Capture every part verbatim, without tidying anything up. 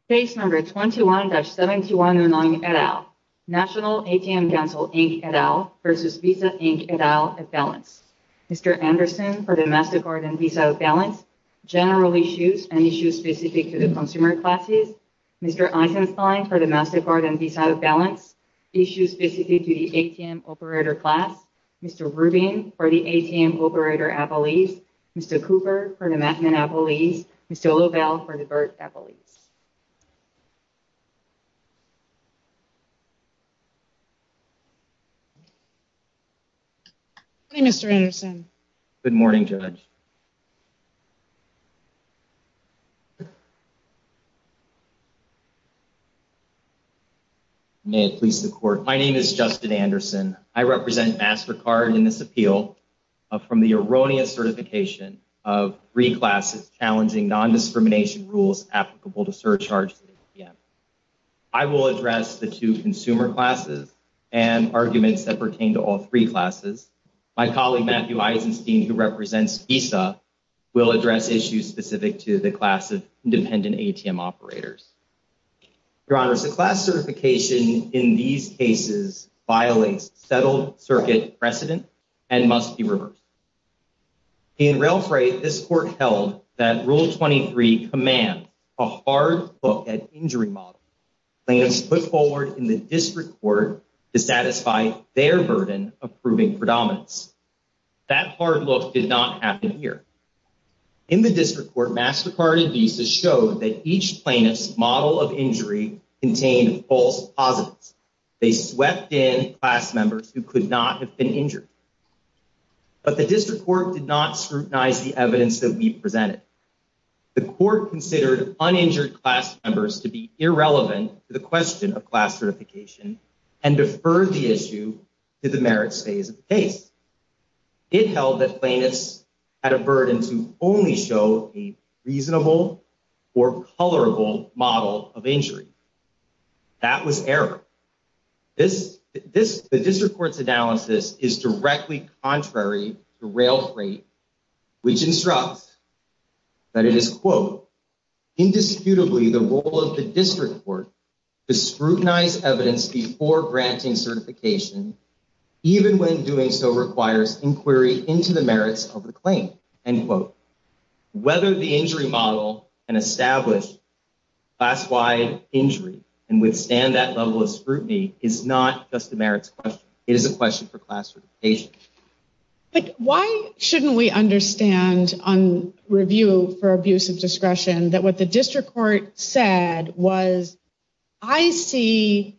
Case number twenty-one dash seventy-one oh nine et al. National A T M Council Incorporated et al. Versus Visa Incorporated et al. At balance. Mister Anderson for the MasterCard and Visa at balance. General issues and issues specific to the consumer classes. Mister Eisenstein for the MasterCard and Visa at balance. Issues specific to the A T M operator class. Mister Rubin for the A T M operator appellees. Mister Cooper for the Macman appellees. Mister Lobel for the Burt appellees. Good morning, Mister Anderson. Good morning, Judge. May it please the court. My name is Justin Anderson. I represent MasterCard in this appeal uh, from the erroneous certification of three classes challenging non-discrimination rules applicable to surcharges at A T M. I will address the two consumer classes and arguments that pertain to all three classes. My colleague Matthew Eisenstein, who represents Visa, will address issues specific to the class of independent A T M operators. Your Honors, the class certification in these cases violates settled circuit precedent and must be reversed. In rail freight, this court held that Rule twenty-three commands a hard look at injury models plaintiffs put forward in the district court to satisfy their burden of proving predominance. That hard look did not happen here. In the district court, MasterCard and Visa showed that each plaintiff's model of injury contained false positives. They swept in class members who could not have been injured. But the district court did not scrutinize the evidence that we presented. The court considered uninjured class members to be irrelevant to the question of class certification and deferred the issue to the merits phase of the case. It held that plaintiffs had a burden to only show a reasonable or colorable model of injury. That was error. This, this, the district court's analysis is directly contrary to rail freight, which instructs that it is, quote, indisputably the role of the district court to scrutinize evidence before granting certification, even when doing so requires inquiry into the merits of the claim, end quote. Whether the injury model can establish class-wide injury and withstand that level of scrutiny is not just a merits question. It is a question for class certification. But why shouldn't we understand on review for abuse of discretion that what the district court said was, I see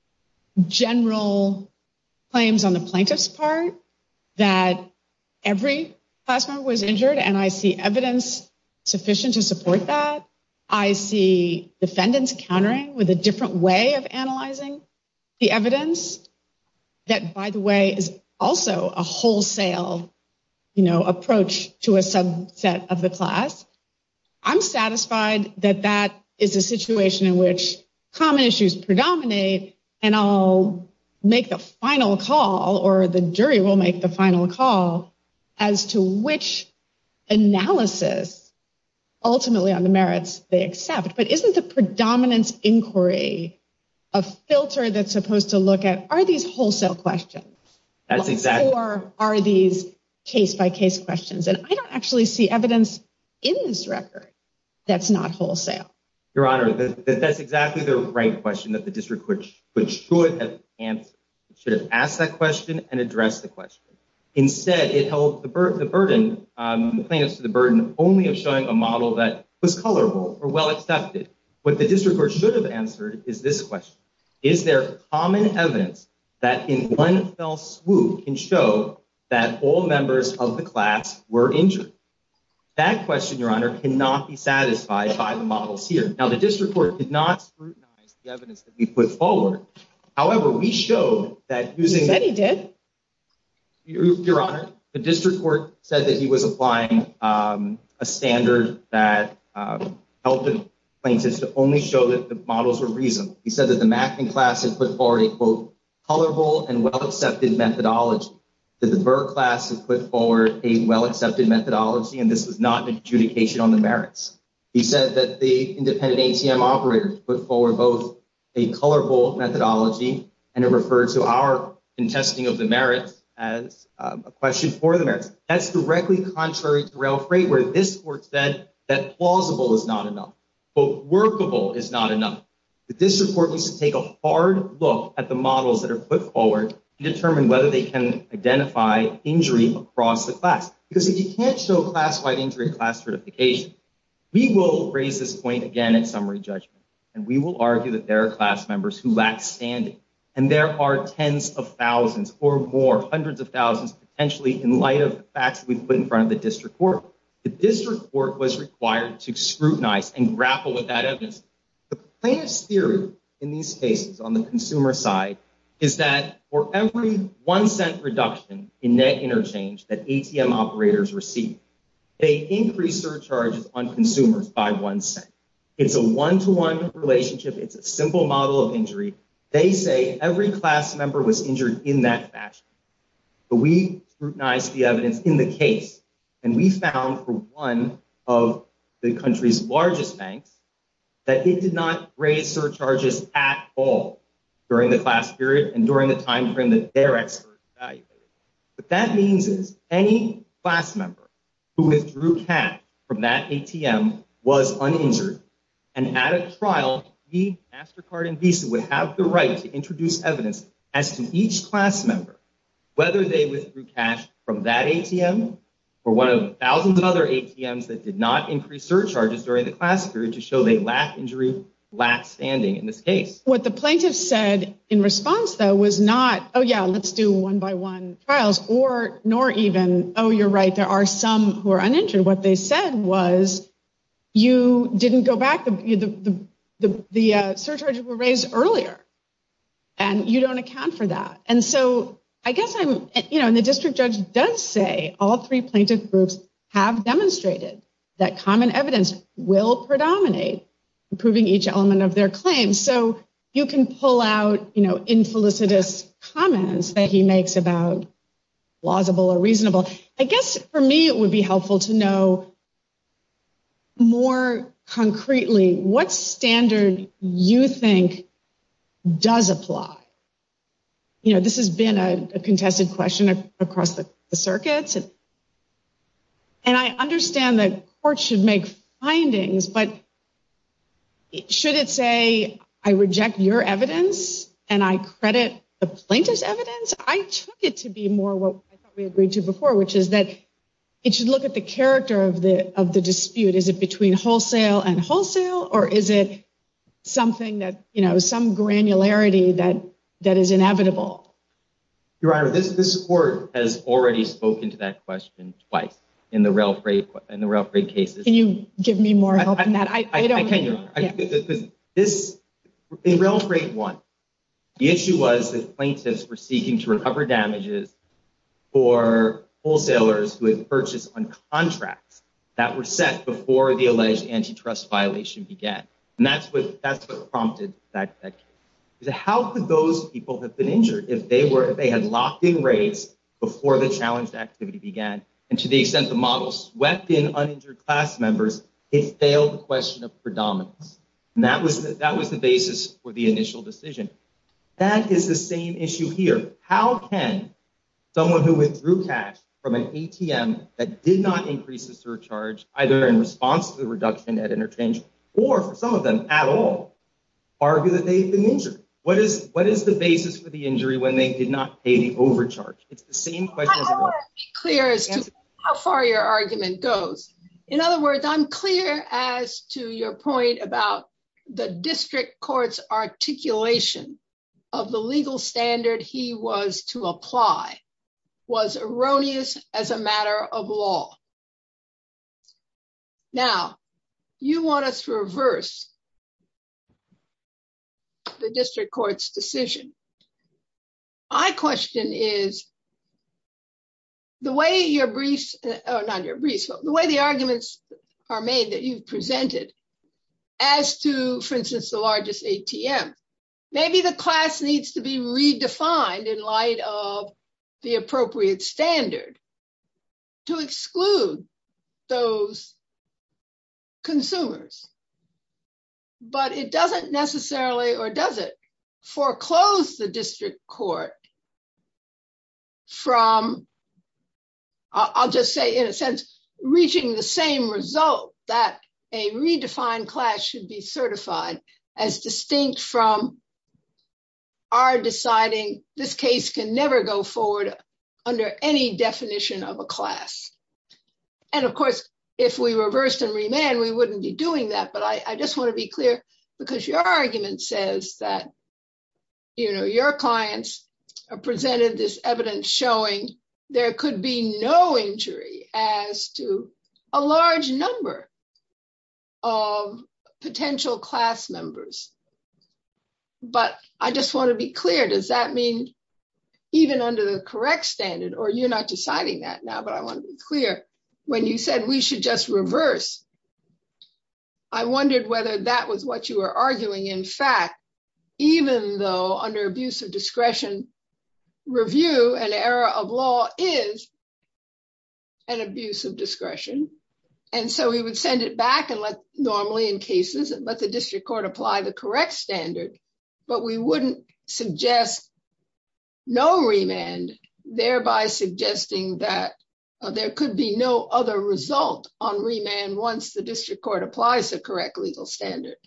general claims on the plaintiff's part that every class member was injured, and I see evidence sufficient to support that. I see defendants countering with a different way of analyzing the evidence that, by the way, is also a wholesale, you know, approach to a subset of the class. I'm satisfied that that is a situation in which common issues predominate, and I'll make the final call, or the jury will make the final call as to which analysis ultimately on the merits they accept. But isn't the predominance inquiry a filter that's supposed to look at, are these wholesale questions? That's exactly. Or are these case-by-case questions? And I don't actually see evidence in this record that's not wholesale. Your Honor, that, that, that's exactly the right question that the district court should have answered. It should have asked that question and addressed the question. Instead, it held the, bur- the burden, um, the plaintiffs to the burden only of showing a model that was colorable or well accepted. What the district court should have answered is this question. Is there common evidence that in one fell swoop can show that all members of the class were injured? That question, Your Honor, cannot be satisfied by the models here. Now, the district court did not scrutinize the evidence that we put forward. However, we showed that using... He said he did. Your, Your Honor, the district court said that he was applying um, a standard that um, helped the plaintiffs to only show that the models were reasonable. He said that the Macman class had put forward a, quote, colorable and well-accepted methodology. That the Burr class had put forward a well-accepted methodology, and this was not an adjudication on the merits. He said that the independent A T M operators put forward both a colorful methodology, and it referred to our contesting of the merits as um, a question for the merits. That's directly contrary to rail freight, where this court said that plausible is not enough, but workable is not enough. The district court needs to take a hard look at the models that are put forward to determine whether they can identify injury across the class. Because if you can't show class-wide injury at class certification, we will raise this point again at summary judgment, and we will argue that there are class members who lack standing. And there are tens of thousands or more, hundreds of thousands, potentially in light of the facts that we've put in front of the district court. The district court was required to scrutinize and grapple with that evidence. The plaintiff's theory in these cases on the consumer side is that for every one cent reduction in net interchange that A T M operators receive, they increase surcharges on consumers by one cent. It's a one-to-one relationship. It's a simple model of injury. They say every class member was injured in that fashion. But we scrutinized the evidence in the case, and we found for one of the country's largest banks that it did not raise surcharges at all during the class period and during the time frame that their experts evaluated. What that means is any class member who withdrew cash from that A T M was uninjured, and at a trial, we, MasterCard and Visa, would have the right to introduce evidence as to each class member, whether they withdrew cash from that A T M or one of thousands of other A T Ms that did not increase surcharges during the class period, to show they lack injury, lack standing in this case. What the plaintiff said in response, though, was not, oh, yeah, let's do one-by-one trials, or nor even, oh, you're right, there are some who are uninjured. What they said was, you didn't go back. The, the, the, the, the uh, surcharges were raised earlier, and you don't account for that. And so I guess I'm, you know, and the district judge does say all three plaintiff groups have demonstrated that common evidence will predominate in proving each element of their claim. So you can pull out, you know, infelicitous comments that he makes about plausible or reasonable. I guess for me, it would be helpful to know more concretely what standard you think does apply. You know, this has been a, a contested question a, across the, the circuits. And, and I understand that courts should make findings, but should it say, I reject your evidence and I credit the plaintiff's evidence? I took it to be more what I thought we agreed to before, which is that it should look at the character of the of the dispute. Is it between wholesale and wholesale, or is it something that, you know, some granularity that that is inevitable? Your Honor, this this court has already spoken to that question twice in the rail freight in the rail freight cases. Can you give me more help I, in that? I, I, I don't. I can, Your Honor. Yeah. Because this in rail freight one, the issue was that plaintiffs were seeking to recover damages for wholesalers who had purchased on contracts that were set before the alleged antitrust violation began. And that's what that's what prompted that, that case. How could those people have been injured if they were if they had locked in rates before the challenged activity began? And to the extent the model swept in uninjured class members, it failed the question of predominance. And that was the, that was the basis for the initial decision. That is the same issue here. How can someone who withdrew cash from an A T M that did not increase the surcharge, either in response to the reduction at interchange or for some of them at all, argue that they've been injured? What is what is the basis for the injury when they did not pay the overcharge? It's the same question. I, I want to be clear as to how far your argument goes. In other words, I'm clear as to your point about the district court's articulation of the legal standard he was to apply was erroneous as a matter of law. Now, you want us to reverse the district court's decision. My question is, the way your briefs, or not your briefs, but the way the arguments are made that you've presented as to, for instance, the largest A T M, maybe the class needs to be redefined in light of the appropriate standard to exclude those consumers. But it doesn't necessarily, or does it, foreclose the district court from, I'll just say in a sense, reaching the same result that a redefined class should be certified, as distinct from our deciding this case can never go forward under any definition of a class. And of course, if we reversed and remand, we wouldn't be doing that. But I, I just want to be clear, because your argument says that, you know, your clients presented this evidence showing there could be no injury as to a large number of potential class members. But I just want to be clear, does that mean even under the correct standard, or you're not deciding that now, but I want to be clear, when you said we should just reverse, I wondered whether that was what you were arguing. In fact, even though under abuse of discretion review, an error of law is an abuse of discretion. And so we would send it back and let, normally in cases, and let the district court apply the correct standard, but we wouldn't suggest no remand, thereby suggesting that uh, there could be no other result on remand once the district court applies the correct legal standard.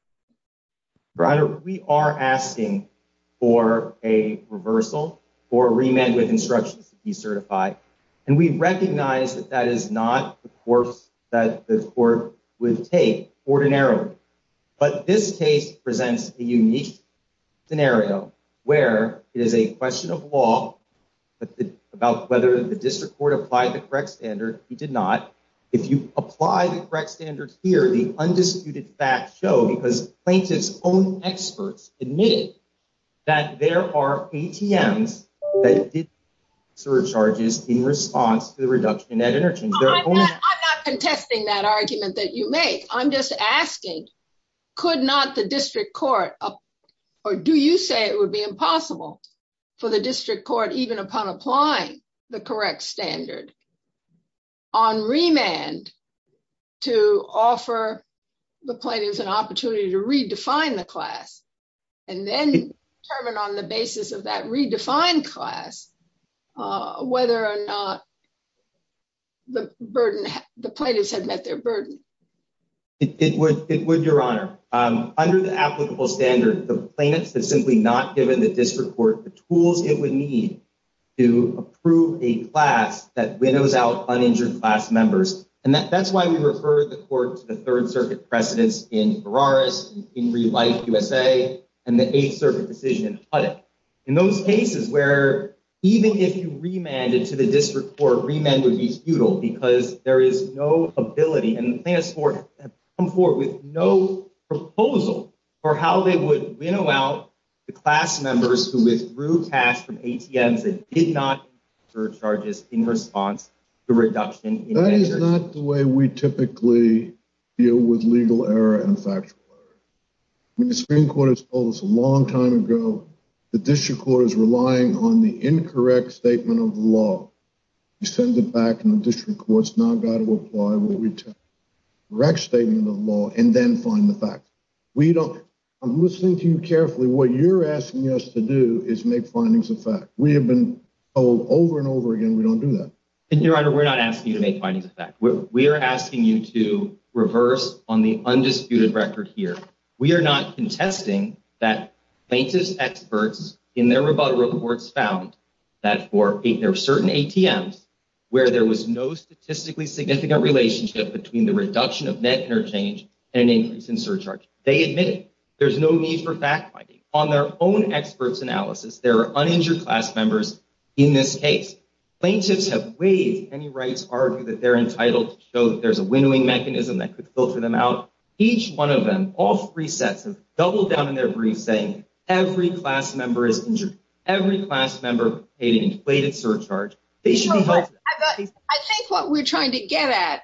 Your Honor, we are asking for a reversal or a remand with instructions to be certified. And we recognize that that is not the course that the court would take ordinarily. But this case presents a unique scenario where it is a question of law but the, about whether the district court applied the correct standard. He did not. If you apply the correct standard here, the undisputed facts show, because plaintiffs' own experts admitted that there are A T Ms that did surcharges in response to the reduction in net interchange. I'm not, I'm not contesting that argument that you make. I'm just asking, could not the district court, uh, or do you say it would be impossible for the district court, even upon applying the correct standard, on remand to offer the plaintiffs an opportunity to redefine the class and then determine on the basis of that redefined class uh, whether or not the burden, the plaintiffs had met their burden? It, it would, it would, Your Honor. Um, under the applicable standard, the plaintiffs have simply not given the district court the tools it would need to approve a class that winnows out uninjured class members. And that, that's why we refer the court to the Third Circuit precedents in Ferraris, in Re Life U S A, and the Eighth Circuit decision in Huddock. In those cases where even if you remanded to the district court, remand would be futile because there is no ability, and the plaintiffs court have come forward with no proposal for how they would winnow out the class members who withdrew cash from A T Ms that did not incur charges in response to reduction in. That is not the way we typically deal with legal error and factual error. I mean, the Supreme Court has told us a long time ago the district court is relying on the incorrect statement of the law. You send it back, and the district court's now got to apply what we tell. Correct statement of the law, and then find the facts. We don't. I'm listening to you carefully. What you're asking us to do is make findings of fact. We have been told over and over again we don't do that. And Your Honor, we're not asking you to make findings of fact. We're, we are asking you to reverse on the undisputed record here. We are not contesting that plaintiffs' experts in their rebuttal reports found that for eight, there were certain A T Ms where there was no statistically significant relationship between the reduction of net interchange and an increase in surcharge. They admitted there's no need for fact-finding. On their own experts' analysis, there are uninjured class members in this case. Plaintiffs have waived any right to argue that they're entitled to show that there's a winnowing mechanism that could filter them out. Each one of them, all three sets, have doubled down in their briefs saying every class member is injured. Every class member paid an inflated surcharge. They should be held to that. I think what we're trying to get at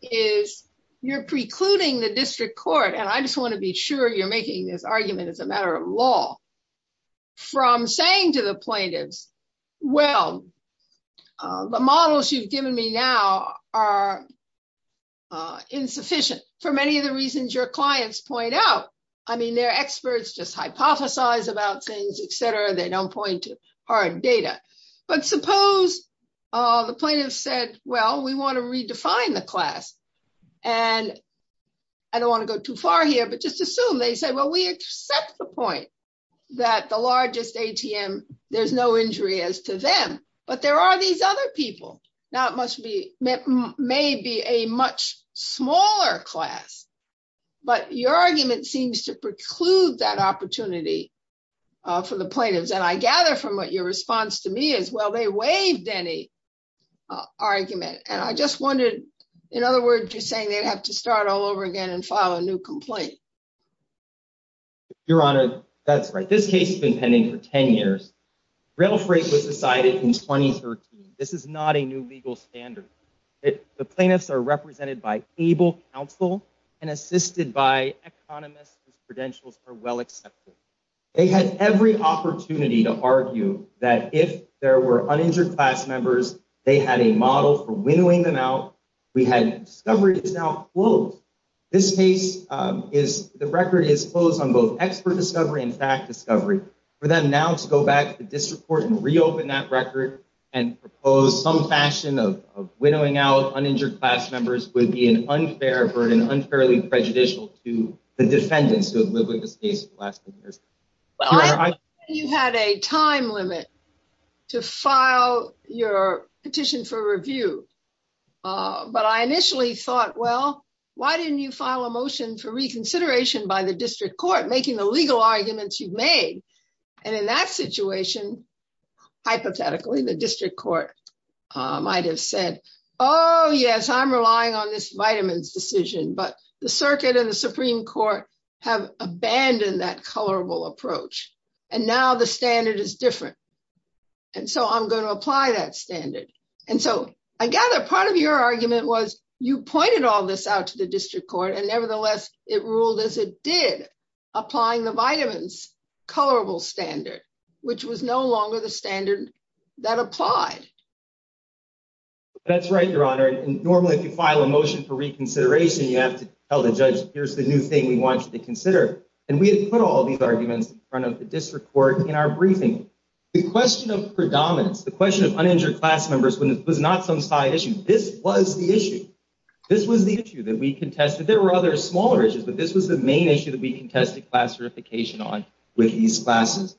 is you're precluding the district court, and I just want to be sure you're making this argument as a matter of law, from saying to the plaintiffs, well, uh, the models you've given me now are uh, insufficient for many of the reasons your clients point out. I mean, they're experts, just hypothesize about things, et cetera. They don't point to hard data. But suppose uh, the plaintiff said, well, we want to redefine the class. And I don't want to go too far here, but just assume they say, well, we accept the point that the largest A T M, there's no injury as to them. But there are these other people. Now, it must be, may, may be a much smaller class. But your argument seems to preclude that opportunity uh, for the plaintiffs. And I gather from what your response to me is, well, they waived any uh, argument. And I just wondered, in other words, you're saying they'd have to start all over again and file a new complaint. Your Honor, that's right. This case has been pending for ten years. Rail freight was decided in twenty thirteen. This is not a new legal standard. It, the plaintiffs are represented by able counsel and assisted by economists whose credentials are well accepted. They had every opportunity to argue that if there were uninjured class members, they had a model for winnowing them out. We had discovery is now closed. This case um, is, the record is closed on both expert discovery and fact discovery. For them now to go back to the district court and reopen that record and propose some fashion of, of winnowing out uninjured class members would be an unfair burden, unfairly prejudicial to the defendants who have lived with this case for the last ten years. Well, I, I, you had a time limit to file your petition for review. Uh, but I initially thought, well, why didn't you file a motion for reconsideration by the district court, making the legal arguments you've made? And in that situation, hypothetically, the district court uh, might have said, oh, yes, I'm relying on this vitamins decision. But the circuit and the Supreme Court have abandoned that colorable approach. And now the standard is different. And so I'm going to apply that standard. And so I gather part of your argument was you pointed all this out to the district court, and nevertheless, it ruled as it did, applying the vitamins colorable standard, which was no longer the standard that applied. That's right, Your Honor. And normally, if you file a motion for reconsideration, you have to tell the judge, here's the new thing we want you to consider. And we had put all these arguments in front of the district court in our briefing. The question of predominance, the question of uninjured class members was not some side issue. This was the issue. This was the issue that we contested. There were other smaller issues, but this was the main issue that we contested class certification on with these classes.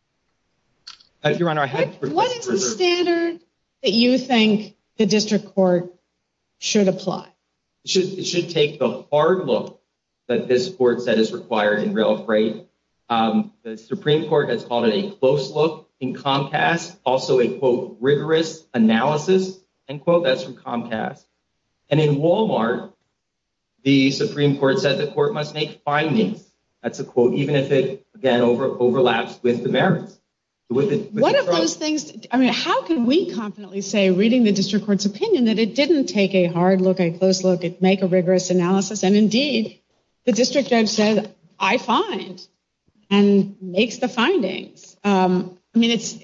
Uh, Your Honor, I had... What, what is the standard that you think the district court should apply? It should, it should take the hard look that this court said is required in rail freight. Um, the Supreme Court has called it a close look in Comcast, also a, quote, rigorous analysis, end quote. That's from Comcast. And in Walmart, the Supreme Court said the court must make findings. That's a quote, even if it, again, over, overlaps with the merits. With the, with what the of those things, I mean, how can we confidently say, reading the district court's opinion, that it didn't take a hard look, a close look, it make a rigorous analysis? And indeed, the district judge said, I find, and makes the findings. Um, I mean, it's...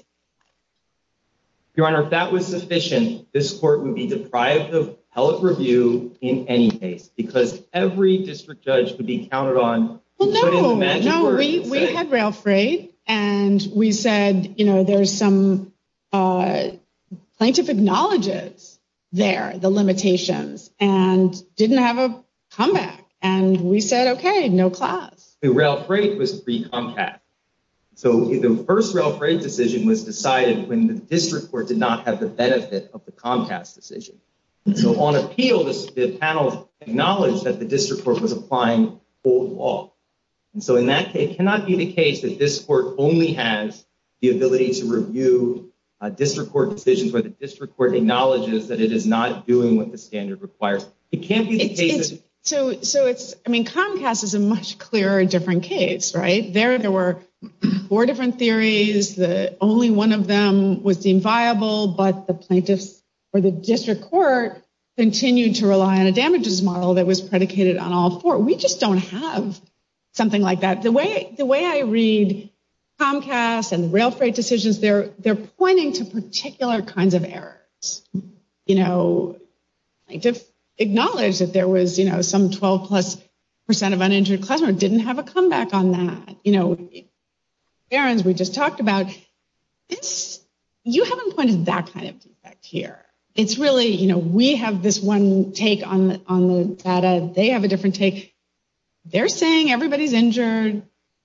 Your Honor, if that was sufficient, this court would be deprived of appellate review in any case, because every district judge could be counted on. Well, no, no, we, we had rail freight, and we said, you know, there's some uh, plaintiff acknowledges there the limitations and didn't have a comeback. And we said, okay, no class. The rail freight was pre-Comcast. So the first rail freight decision was decided when the district court did not have the benefit of the Comcast decision. So on appeal, this, the panel acknowledged that the district court was applying old law. And so in that case, it cannot be the case that this court only has the ability to review uh, district court decisions where the district court acknowledges that it is not doing what the standard requires. It can't be the it's, case it's, that... So, so it's, I mean, Comcast is a much clearer, different case, right? There, there were four different theories. The only one of them was deemed viable, but the plaintiffs or the district court continued to rely on a damages model that was predicated on all four. We just don't have something like that. The way, the way I read Comcast and the rail freight decisions, they're, they're pointing to particular kinds of errors. You know, plaintiff acknowledged that there was, you know, some twelve plus percent of uninjured class members didn't have a comeback on that. You know, errands we just talked about. This, you haven't pointed that kind of defect here. It's really, you know, we have this one take on the, on the data. They have a different take. They're saying everybody's injured.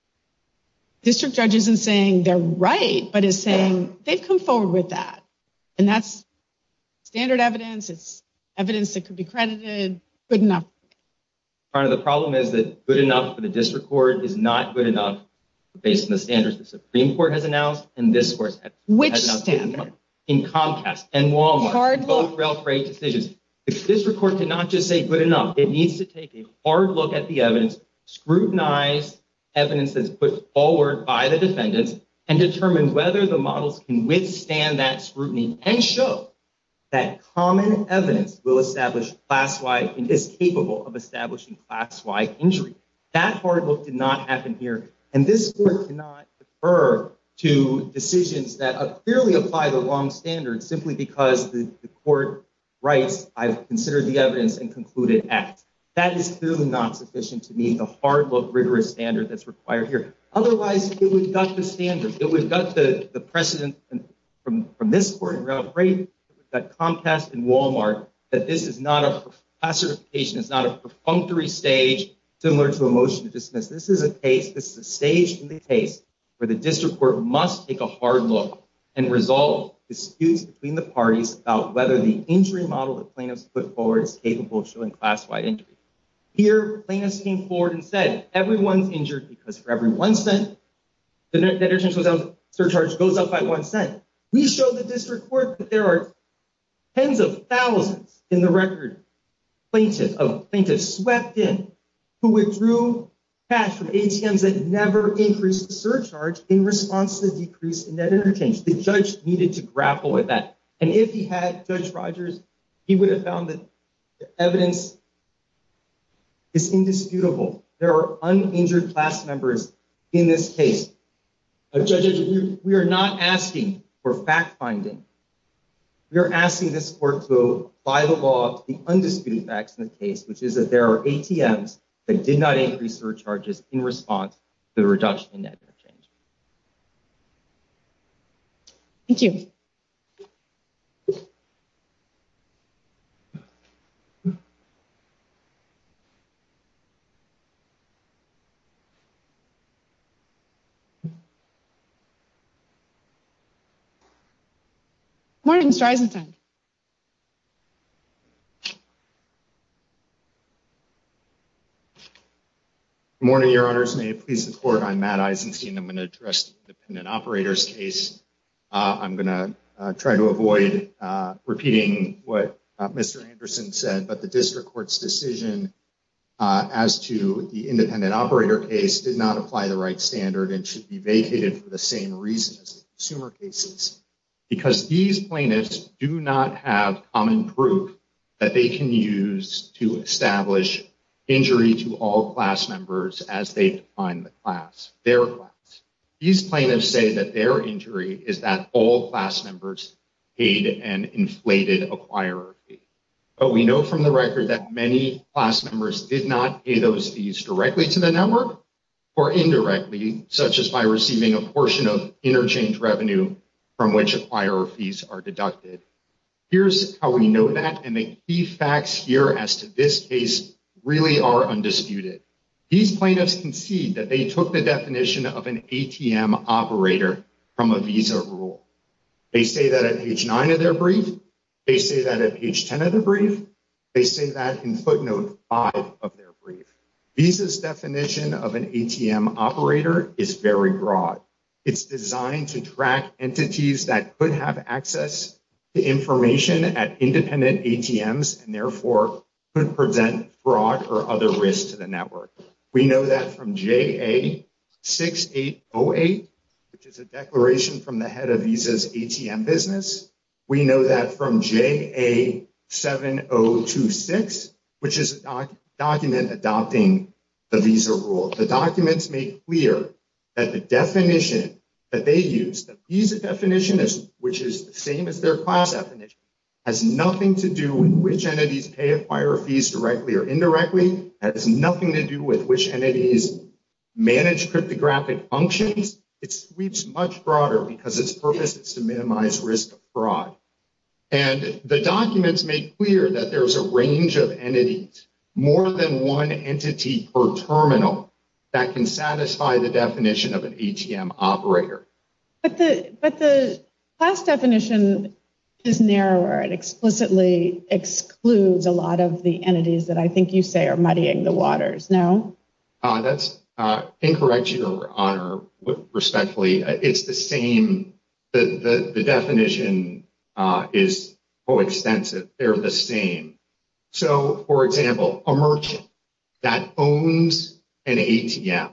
District judge isn't saying they're right, but is saying they've come forward with that. And that's standard evidence. It's evidence that could be credited. Good enough. Part of the problem is that good enough for the district court is not good enough based on the standards the Supreme Court has announced and this court has Which announced. standard? In Comcast and Walmart, Hard both look. rail freight decisions. The district court cannot just say good enough. It needs to take a hard look at the evidence, scrutinize evidence that's put forward by the defendants, and determine whether the models can withstand that scrutiny and show that common evidence will establish class-wide and is capable of establishing class-wide injury. That hard look did not happen here, and this court cannot defer to decisions that clearly apply the wrong standards simply because the, the court writes, I've considered the evidence and concluded X. That is clearly not sufficient to meet the hard look, rigorous standard that's required here. Otherwise, it would gut the standard. It would gut the, the precedent from, from this court in rail freight. It would gut Comcast and Walmart that this is not a class certification. It's not a perfunctory stage similar to a motion to dismiss. This is a case, this is a stage in the case where the district court must take a hard look and resolve disputes between the parties about whether the injury model that plaintiffs put forward is capable of showing class-wide injury. Here, plaintiffs came forward and said, everyone's injured because for every one cent, the net interchange surcharge goes up by one cent. We showed the district court that there are tens of thousands in the record plaintiffs of plaintiffs swept in who withdrew cash from A T Ms that never increased the surcharge in response to the decrease in net interchange. The judge needed to grapple with that. And if he had, Judge Rogers, he would have found that the evidence is indisputable. There are uninjured class members in this case. Uh, Judge, we, we are not asking for fact-finding. We are asking this court to apply the law to the undisputed facts in the case, which is that there are A T Ms that did not increase surcharges in response to the reduction in net interchange. Thank you. Morning, Mister Eisenstein. Good morning, Your Honors. May it please the court, I'm Matt Eisenstein. I'm going to address the independent operators case. Uh, I'm going to uh, try to avoid uh, repeating what uh, Mister Anderson said, but the district court's decision uh, as to the independent operator case did not apply the right standard and should be vacated for the same reason as the consumer cases. Because these plaintiffs do not have common proof that they can use to establish injury to all class members as they define the class, their class. These plaintiffs say that their injury is that all class members paid an inflated acquirer fee. But we know from the record that many class members did not pay those fees directly to the network or indirectly, such as by receiving a portion of interchange revenue from which acquirer fees are deducted. Here's how we know that, and the key facts here as to this case really are undisputed. These plaintiffs concede that they took the definition of an A T M operator from a Visa rule. They say that at page nine of their brief. They say that at page ten of the brief. They say that in footnote five of their brief. Visa's definition of an A T M operator is very broad. It's designed to track entities that could have access to information at independent A T Ms and therefore could present fraud or other risk to the network. We know that from J A six eight oh eight, which is a declaration from the head of Visa's A T M business. We know that from J A seven oh two six, which is a doc- document adopting the Visa rule. The documents make clear that the definition that they use, the Visa definition, is, which is the same as their class definition, has nothing to do with which entities pay acquirer fees directly or indirectly. It has nothing to do with which entities manage cryptographic functions. It sweeps much broader because its purpose is to minimize risk of fraud. And the documents make clear that there's a range of entities, more than one entity per terminal, that can satisfy the definition of an A T M operator. But the but the class definition is narrower. It explicitly excludes a lot of the entities that I think you say are muddying the waters. No? Uh, that's uh, incorrect, Your Honor, respectfully. It's the same. The, the, the definition uh, is coextensive. They're the same. So, for example, a merchant that owns an A T M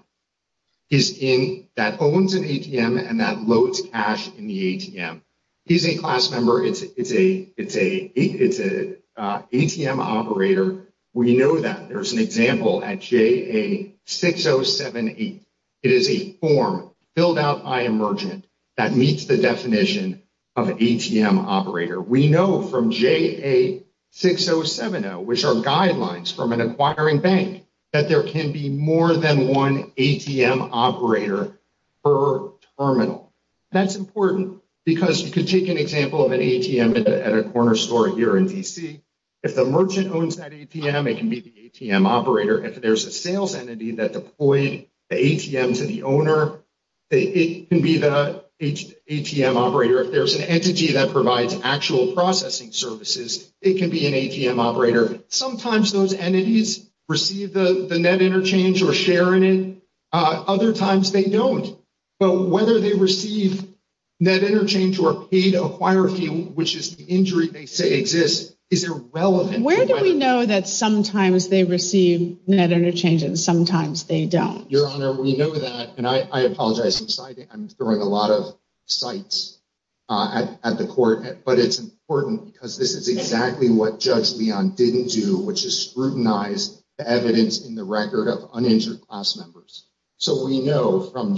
is in that owns an A T M and that loads cash in the A T M. He's a class member. It's it's a it's a it's a uh, A T M operator. We know that. There's an example at J A six oh seven eight. It is a form filled out by a merchant that meets the definition of A T M operator. We know from J A six oh seven oh, which are guidelines from an acquiring bank, that there can be more than one A T M operator per terminal. That's important because you could take an example of an A T M at a, at a corner store here in D C. If the merchant owns that A T M, it can be the A T M operator. If there's a sales entity that deployed the A T M to the owner, it, it can be the A T M operator. If there's an entity that provides actual processing services, it can be an A T M operator. Sometimes those entities receive the, the net interchange or share in it. Uh, other times they don't. But whether they receive net interchange or paid acquire fee, which is the injury they say exists, is irrelevant. Where do we know that sometimes they receive net interchange and sometimes they don't? Your Honor, we know that, and I, I apologize. I'm citing, I'm throwing a lot of cites uh, at, at the court, but it's important because this is exactly what Judge Leon didn't do, which is scrutinize the evidence in the record of uninjured class members. So we know from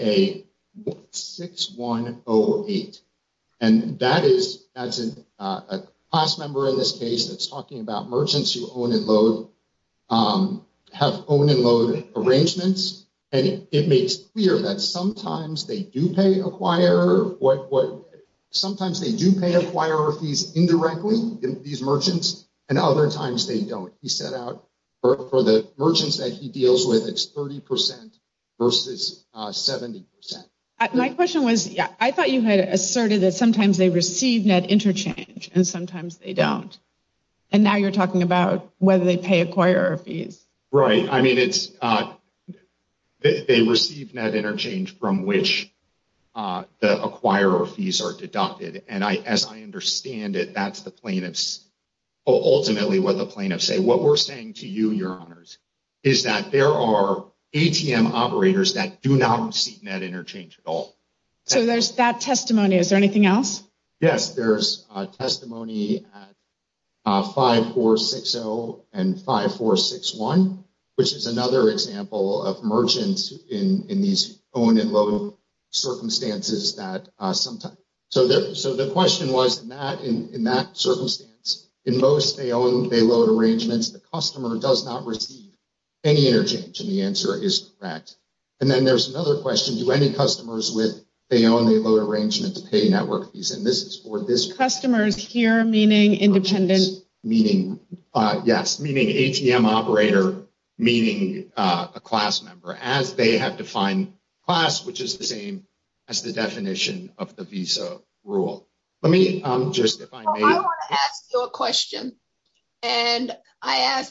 J A six one oh eight, and that is that's an, uh, a class member in this case that's talking about merchants who own and load, um, have own and load arrangements. And it, it makes clear that sometimes they do pay acquirer, what, what, sometimes they do pay acquirer fees indirectly, these merchants, and other times they don't. He set out for, for the merchants that he deals with, it's thirty percent versus uh, seventy percent. My question was, yeah, I thought you had asserted that sometimes they receive net interchange and sometimes they don't. And now you're talking about whether they pay acquirer fees. Right. I mean, it's uh, they, they receive net interchange from which uh, the acquirer fees are deducted. And I, as I understand it, that's the plaintiffs, ultimately what the plaintiffs say. What we're saying to you, Your Honors, is that there are A T M operators that do not receive net interchange at all. So there's that testimony. Is there anything else? Yes, there's uh, testimony at uh, five four six zero and five four six one, which is another example of merchants in, in these own and load circumstances that uh, sometimes. So there, so the question was in that in, in that circumstance, in most they own they load arrangements, the customer does not receive any interchange, and the answer is correct. And then there's another question: do any customers with they own they load arrangements pay network fees? And this is for this customers here, meaning independent, meaning uh, yes, meaning A T M operator, meaning uh, a class member, as they have defined class, which is the same as the definition of the Visa rule. Let me um, just, if I may. Well, I want to ask you a question, and I asked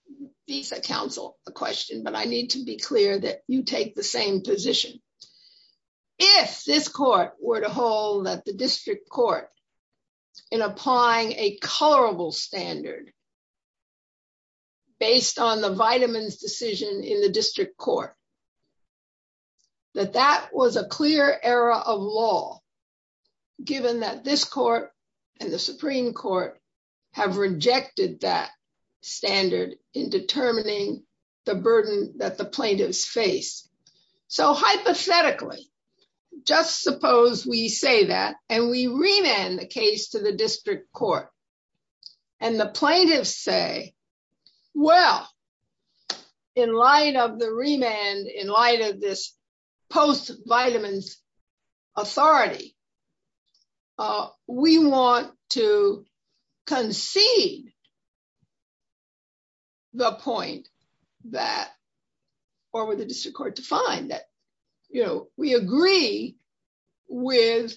Visa counsel a question, but I need to be clear that you take the same position. If this court were to hold that the district court, in applying a colorable standard based on the vitamins decision in the district court, that that was a clear error of law, given that this court and the Supreme Court have rejected that standard in determining the burden that the plaintiffs face. So hypothetically, just suppose we say that and we remand the case to the district court. And the plaintiffs say, well, in light of the remand, in light of this post-vitamins authority, uh, we want to concede the point that, or with the district court to find that, you know, we agree with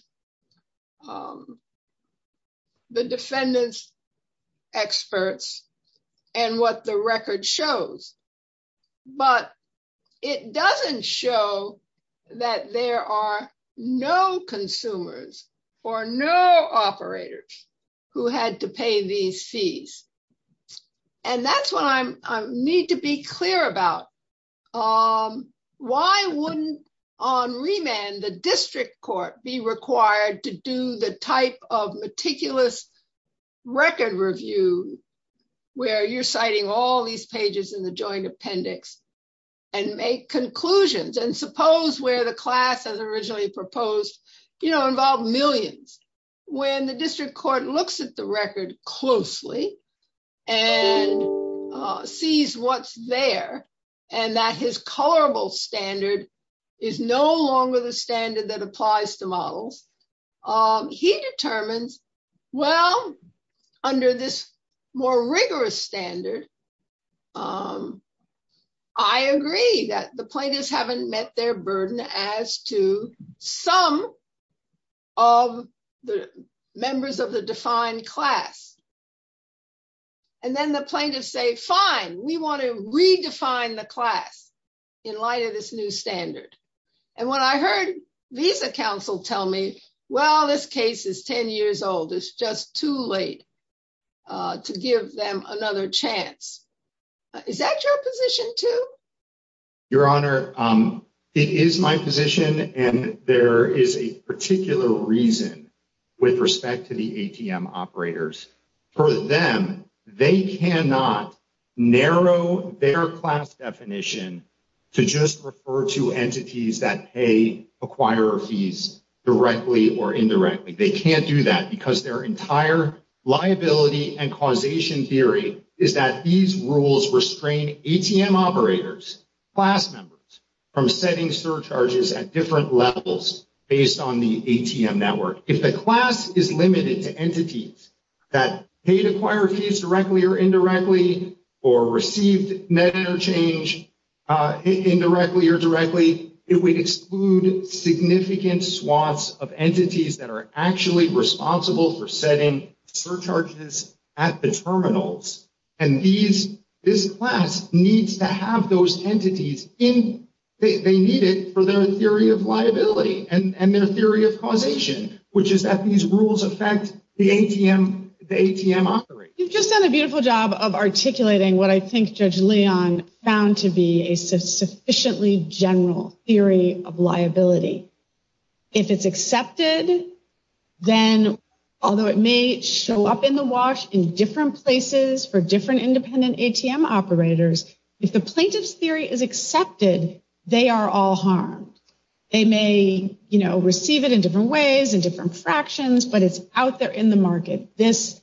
um, the defendant's experts and what the record shows. But it doesn't show that there are no consumers or no operators who had to pay these fees. And that's what I'm, I need to be clear about. Um, why wouldn't on remand the district court be required to do the type of meticulous record review where you're citing all these pages in the joint appendix and make conclusions? And suppose where the class as originally proposed, you know, involved millions. When the district court looks at the record closely and uh, sees what's there, and that his colorable standard is no longer the standard that applies to models, um, he determines, well, under this more rigorous standard, um, I agree that the plaintiffs haven't met their burden as to some of the members of the defined class. And then the plaintiffs say, fine, we want to redefine the class in light of this new standard. And when I heard Visa counsel tell me, well, this case is ten years old, it's just too late uh, to give them another chance. Uh, is that your position too? Your Honor, um, it is my position, and there is a particular reason with respect to the A T M operators. For them, they cannot narrow their class definition to just refer to entities that pay acquirer fees directly or indirectly. They can't do that because their entire liability and causation theory is that these rules restrain A T M operators, class members, from setting surcharges at different levels based on the A T M network. If the class is limited to entities that paid acquirer fees directly or indirectly, or received net interchange uh, indirectly or directly, it would exclude significant swaths of entities that are actually responsible for setting surcharges at the terminals. And these, this class needs to have those entities in, they, they need it for their theory of liability and, and their theory of causation, which is that these rules affect the A T M the A T M operator. You've just done a beautiful job of articulating what I think Judge Leon found to be a su- sufficiently general theory of liability. If it's accepted, then although it may show up in the wash in different places for different independent A T M operators, if the plaintiff's theory is accepted, they are all harmed. They may, you know, receive it in different ways, in different fractions, but it's out there in the market. This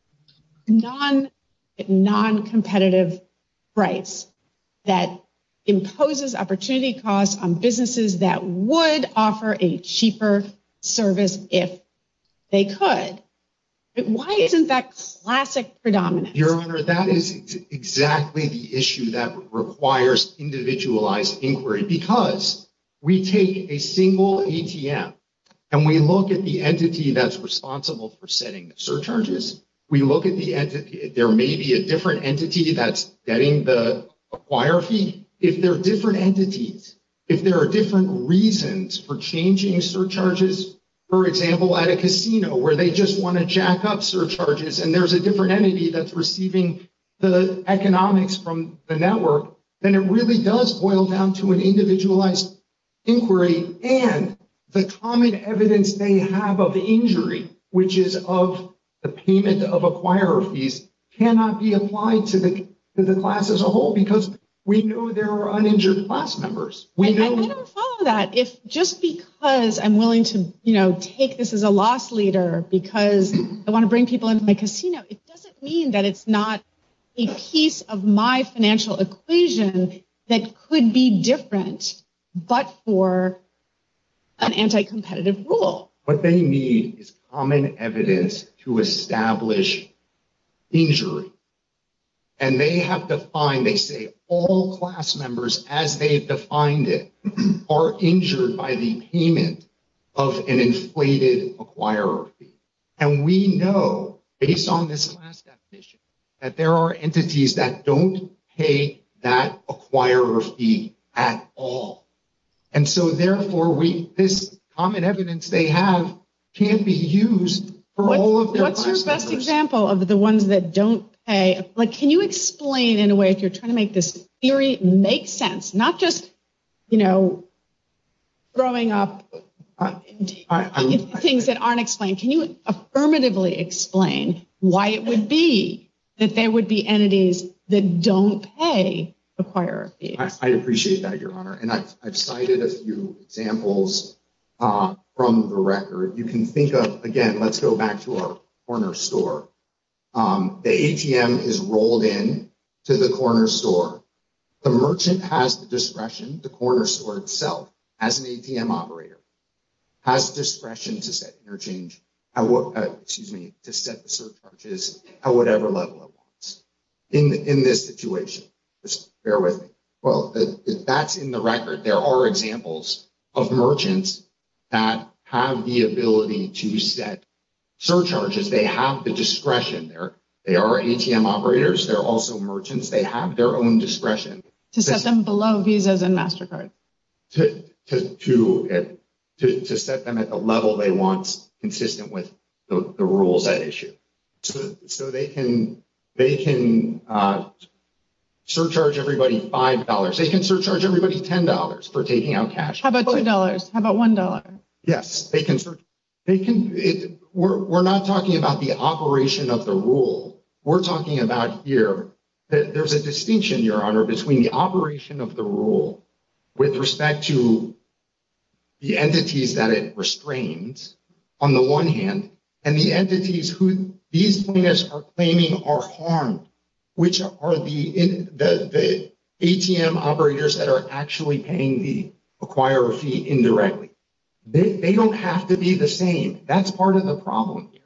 non, non-competitive price that imposes opportunity costs on businesses that would offer a cheaper service if they could. Why isn't that classic predominance? Your Honor, that is ex- exactly the issue that requires individualized inquiry, because we take a single A T M and we look at the entity that's responsible for setting the surcharges. We look at the entity, there may be a different entity that's getting the acquire fee. If there are different entities, if there are different reasons for changing surcharges, for example, at a casino where they just want to jack up surcharges and there's a different entity that's receiving the economics from the network, then it really does boil down to an individualized inquiry and the common evidence they have of injury, which is of the payment of acquirer fees, cannot be applied to the to the class as a whole, because we know there are uninjured class members. We know. I, I don't follow that. If just because I'm willing to, you know, take this as a loss leader because I want to bring people into my casino, it doesn't mean that it's not a piece of my financial equation that could be different, but for an anti-competitive rule. What they need is common evidence to establish injury. And they have defined, they say all class members, as they've defined it, are injured by the payment of an inflated acquirer fee. And we know, based on this class definition, that there are entities that don't pay that acquirer fee at all. And so therefore, we this common evidence they have can't be used for What, all of their what's class your best members. example of the ones that don't pay? Like, can you explain in a way, if you're trying to make this theory make sense, not just, you know, throwing up I, I, things that aren't explained. Can you affirmatively explain why it would be that there would be entities that don't pay acquirer fees? I, I appreciate that, Your Honor. And I've, I've cited a few examples uh, from the record. You can think of, again, let's go back to our corner store. Um, the A T M is rolled in to the corner store. The merchant has the discretion, the corner store itself, as an A T M operator, has discretion to set interchange, at what, uh, excuse me, to set the surcharges at whatever level it wants. In, in this situation, just bear with me. Well, it, that's in the record. There are examples of merchants that have the ability to set surcharges. They have the discretion. They're, they are A T M operators. They're also merchants. They have their own discretion. To set them below Visas and MasterCard. To, to, to, uh, to, to set them at the level they want, consistent with the, the rules at issue. So, so they can, they can uh, surcharge everybody five dollars. They can surcharge everybody ten dollars for taking out cash. How about two dollars? How about one dollar? Yes, they can. They can. It, we're we're not talking about the operation of the rule. We're talking about here that there's a distinction, Your Honor, between the operation of the rule with respect to the entities that it restrains, on the one hand, and the entities who these plaintiffs are claiming are harmed, which are the in, the the A T M operators that are actually paying the acquirer fee indirectly. They, they don't have to be the same. That's part of the problem here.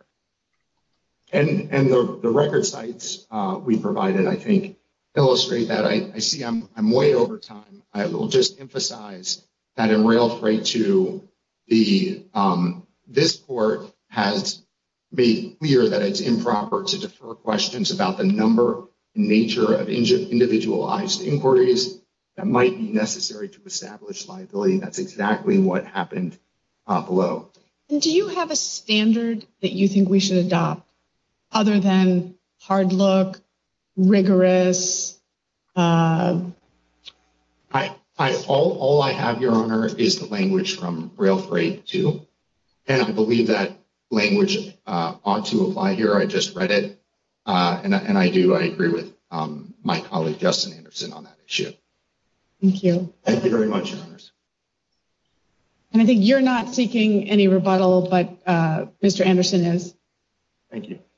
And and the, the record sites uh, we provided, I think, illustrate that. I, I see I'm I'm way over time. I will just emphasize that in Rail Freight two, the um, this court has made clear that it's improper to defer questions about the number and nature of individualized inquiries that might be necessary to establish liability. That's exactly what happened uh, below. And do you have a standard that you think we should adopt other than hard look, rigorous? Uh... I, I, all, all I have, Your Honor, is the language from Rail Freight two. And I believe that language uh, ought to apply here. I just read it. Uh, and, and I do, I agree with um, my colleague, Justin Anderson, on that issue. Thank you. Thank you very much, Your Honors. And I think you're not seeking any rebuttal, but uh, Mister Anderson is. Thank you.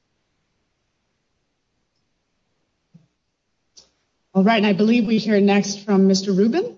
All right, and I believe we hear next from Mister Rubin.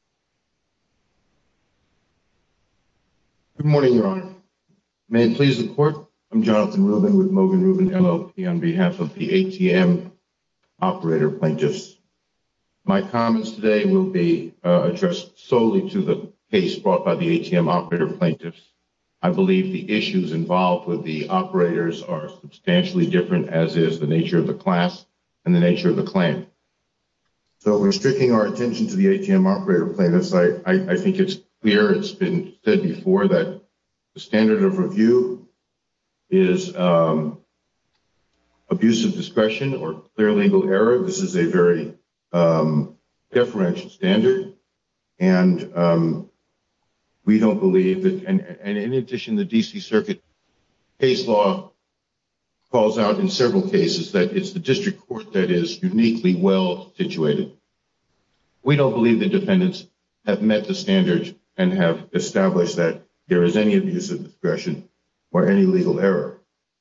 Good morning, Your Honor. May it please the Court, I'm Jonathan Rubin with Mogan Rubin, L L P, on behalf of the A T M operator plaintiffs. My comments today will be uh, addressed solely to the case brought by the A T M operator plaintiffs. I believe the issues involved with the operators are substantially different, as is the nature of the class and the nature of the claim. So restricting our attention to the A T M operator plaintiffs, I, I, I think it's clear, it's been said before, that the standard of review is um, abuse of discretion or clear legal error. This is a very um, deferential standard. And um, we don't believe that, and, and in addition, the D C Circuit case law calls out in several cases that it's the district court that is uniquely well situated. We don't believe the defendants have met the standard and have established that there is any abuse of discretion or any legal error.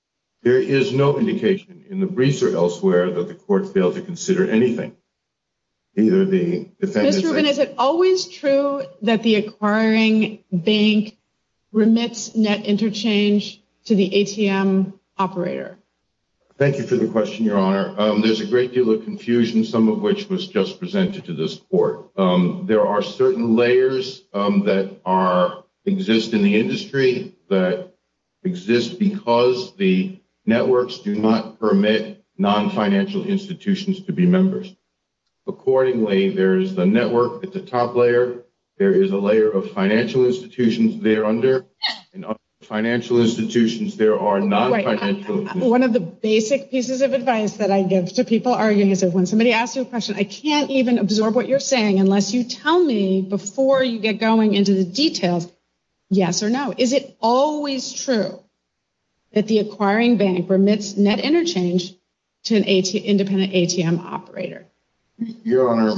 There is no indication in the briefs or elsewhere that the court failed to consider anything. Either the defendants... Mister Rubin, is it always true that the acquiring bank remits net interchange to the A T M operator? Thank you for the question, Your Honor. Um, there's a great deal of confusion, some of which was just presented to this court. Um, there are certain layers um, that are exist in the industry that exist because the networks do not permit non-financial institutions to be members. Accordingly, there is the network at the top layer. There is a layer of financial institutions thereunder, and under financial institutions, there are non-financial. Right. One of the basic pieces of advice that I give to people arguing is that when somebody asks you a question, I can't even absorb what you're saying unless you tell me before you get going into the details, yes or no. Is it always true that the acquiring bank remits net interchange to an AT- independent A T M operator? Your Honor,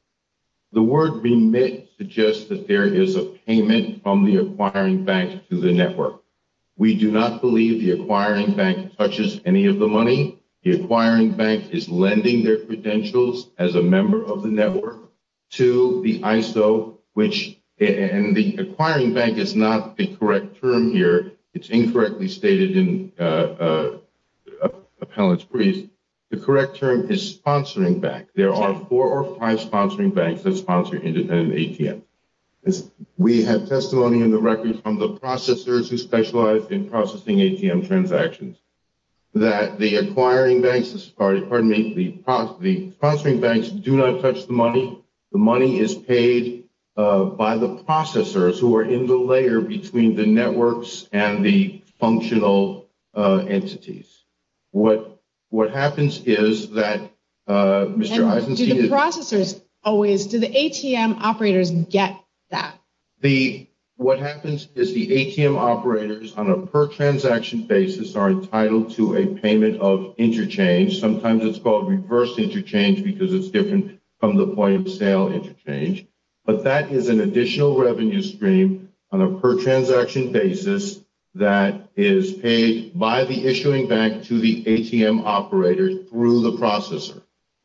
the word remit suggests that there is a payment from the acquiring bank to the network. We do not believe the acquiring bank touches any of the money. The acquiring bank is lending their credentials as a member of the network to the I S O, which, and the acquiring bank is not the correct term here. It's incorrectly stated in uh, uh, appellant's brief. The correct term is sponsoring bank. There are four or five sponsoring banks that sponsor independent A T Ms. We have testimony in the record from the processors who specialize in processing A T M transactions that the acquiring banks, pardon me, the, the sponsoring banks do not touch the money. The money is paid uh, by the processors who are in the layer between the networks and the functional uh, entities. What What happens is that uh, Mister And Eisenstein... do the is, processors always, do the A T M operators get that? The What happens is the A T M operators on a per transaction basis are entitled to a payment of interchange. Sometimes it's called reverse interchange because it's different from the point of sale interchange. But that is an additional revenue stream on a per transaction basis that is paid by the issuing bank to the A T M operator through the processor.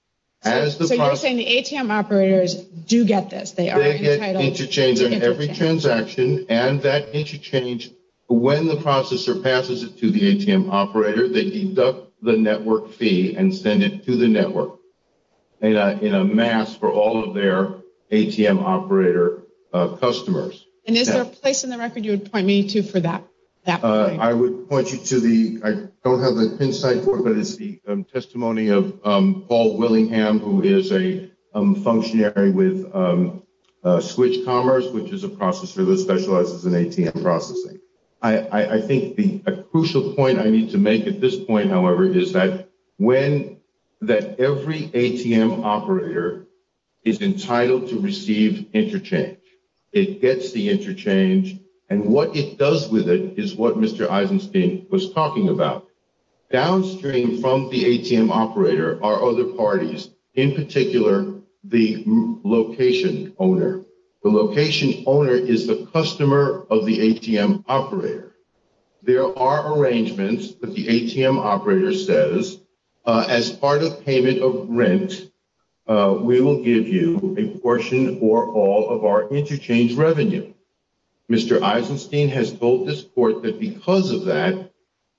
As the so proce- you're saying the A T M operators do get this? They are they get entitled interchange to on interchange. every transaction, and that interchange, when the processor passes it to the A T M operator, they deduct the network fee and send it to the network in a, in a mass for all of their A T M operator uh, customers. And is now, there a place in the record you would point me to for that? That uh, point? I would point you to the, I don't have the pin site for it, but it's the um, testimony of um, Paul Willingham, who is a um, functionary with um, uh, Switch Commerce, which is a processor that specializes in A T M processing. I, I, I think the a crucial point I need to make at this point, however, is that when that every A T M operator is entitled to receive interchange. It gets the interchange, and what it does with it is what Mister Eisenstein was talking about. Downstream from the A T M operator are other parties, in particular, the location owner. The location owner is the customer of the A T M operator. There are arrangements that the A T M operator says, uh, as part of payment of rent, uh, we will give you a portion or all of our interchange revenue. Mister Eisenstein has told this court that because of that,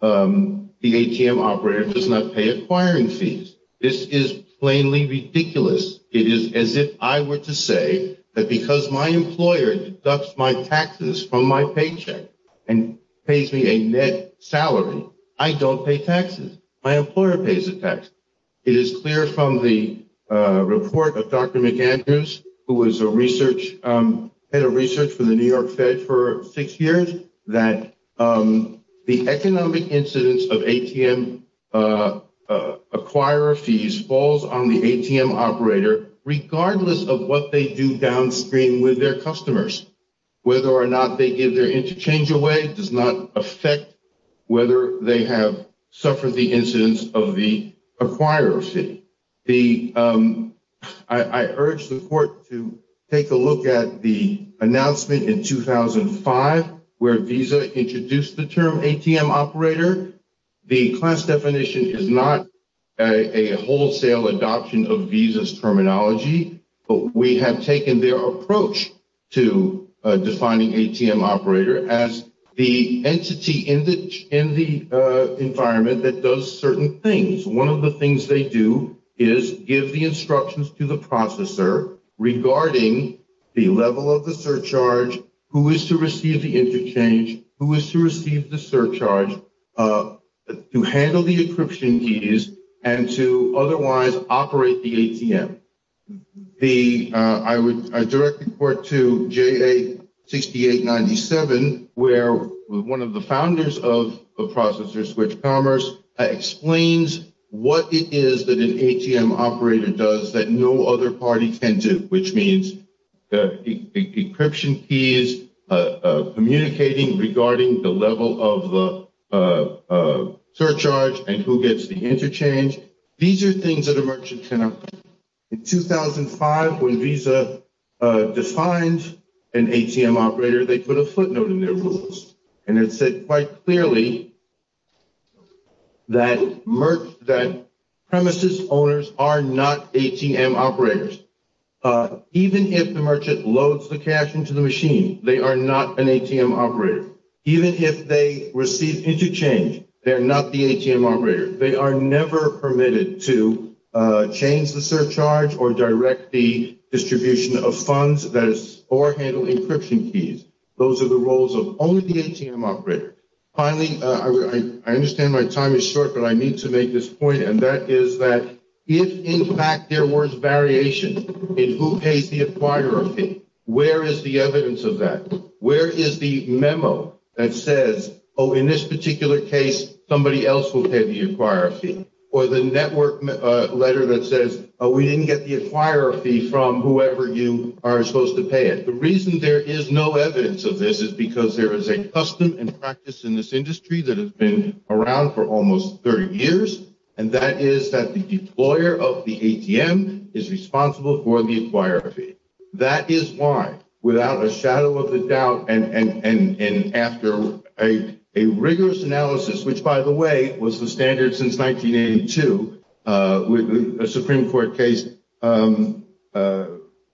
um, the A T M operator does not pay acquiring fees. This is plainly ridiculous. It is as if I were to say that because my employer deducts my taxes from my paycheck and pays me a net salary, I don't pay taxes. My employer pays the tax. It is clear from the uh, report of Doctor McAndrews, who was a research um, head of research for the New York Fed for six years, that um, the economic incidence of A T M uh, uh, acquirer fees falls on the A T M operator, regardless of what they do downstream with their customers. Whether or not they give their interchange away does not affect whether they have suffered the incidence of the acquirer fee. The um, I, I urge the court to take a look at the announcement in two thousand five where Visa introduced the term A T M operator. the class definition is not a, a wholesale adoption of Visa's terminology, but we have taken their approach to uh, defining A T M operator as the entity in the in the uh, environment that does certain things. One of the things they do is give the instructions to the processor regarding the level of the surcharge, who is to receive the interchange, who is to receive the surcharge, uh, to handle the encryption keys, and to otherwise operate the A T M. The uh, I would I direct the court to J A sixty-eight ninety-seven, where one of the founders of, of Processor Switch Commerce uh, explains what it is that an A T M operator does that no other party can do, which means uh, e- e- encryption keys, uh, uh, communicating regarding the level of the uh, uh, surcharge and who gets the interchange. These are things that a merchant cannot do. In two thousand five, when Visa uh, defined an A T M operator, they put a footnote in their rules, and it said quite clearly that mer- that premises owners are not A T M operators. Uh, even if the merchant loads the cash into the machine, they are not an A T M operator. Even if they receive interchange, they're not the A T M operator. They are never permitted to uh, change the surcharge or direct the distribution of funds, that is, or handle encryption keys. Those are the roles of only the A T M operator. Finally, uh, I, I understand my time is short, but I need to make this point, and that is that if, in fact, there was variation in who pays the acquirer fee, where is the evidence of that? Where is the memo that says, oh, in this particular case, somebody else will pay the acquirer fee? Or the network uh, letter that says, oh, we didn't get the acquirer fee from whoever you are supposed to pay it. The reason there is no evidence of this is because there is a custom and practice in this industry that has been around for almost thirty years, and that is that the deployer of the A T M is responsible for the acquirer fee. That is why, without a shadow of a doubt, and, and, and, and after a A rigorous analysis, which, by the way, was the standard since nineteen eighty-two, uh, with a Supreme Court case um, uh,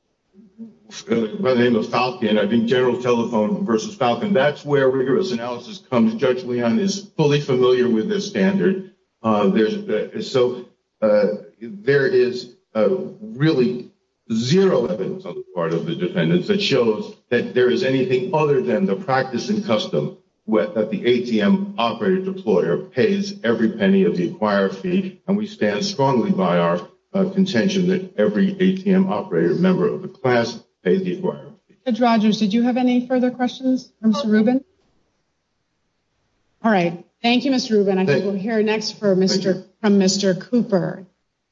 by the name of Falcon, I think General Telephone versus Falcon. That's where rigorous analysis comes. Judge Leon is fully familiar with this standard. Uh, there's uh, so uh, there is uh, really zero evidence on the part of the defendants that shows that there is anything other than the practice and custom that the A T M operator deployer pays every penny of the acquirer fee, and we stand strongly by our uh, contention that every A T M operator member of the class pays the acquirer fee. Judge Rogers, did you have any further questions for Mister Rubin? All right. Thank you, Mister Rubin. I think we'll hear next for Mister from Mister Cooper.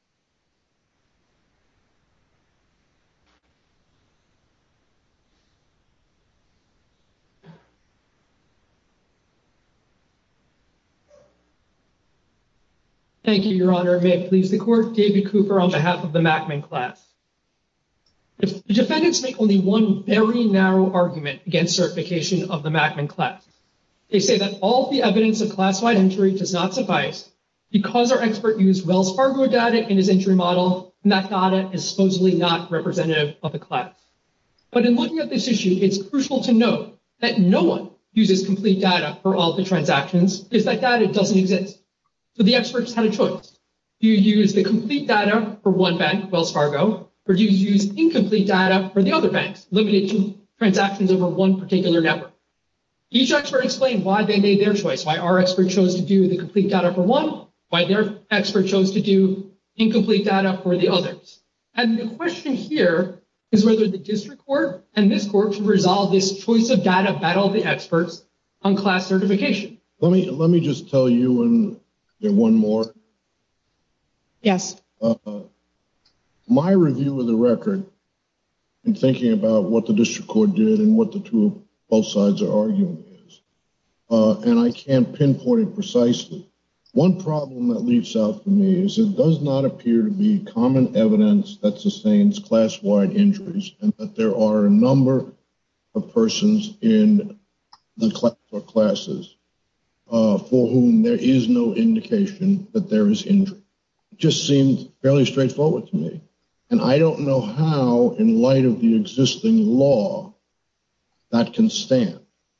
Thank you, Your Honor. May it please the court, David Cooper on behalf of the Mackman class. If the defendants make only one very narrow argument against certification of the Mackman class. They say that all the evidence of class-wide injury does not suffice because our expert used Wells Fargo data in his injury model, and that data is supposedly not representative of the class. But in looking at this issue, it's crucial to note that no one uses complete data for all the transactions because that data doesn't exist. So the experts had a choice. Do you use the complete data for one bank, Wells Fargo, or do you use incomplete data for the other banks, limited to transactions over one particular network? Each expert explained why they made their choice, why our expert chose to do the complete data for one, why their expert chose to do incomplete data for the others. And the question here is whether the district court and this court should resolve this choice of data battle of the experts on class certification. Let me let me just tell you and one more. Yes. Uh, my review of the record and thinking about what the district court did and what the two both sides are arguing is, uh, and I can't pinpoint it precisely. One problem that leaps out for me is it does not appear to be common evidence that sustains class-wide injuries, and that there are a number of persons in the class or classes uh, for whom there is no indication that there is injury. It just seemed fairly straightforward to me. And I don't know how, in light of the existing law, that can stand.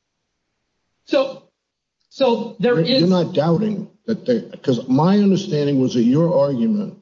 So, so there you're, is... You're not doubting that they... Because my understanding was that your argument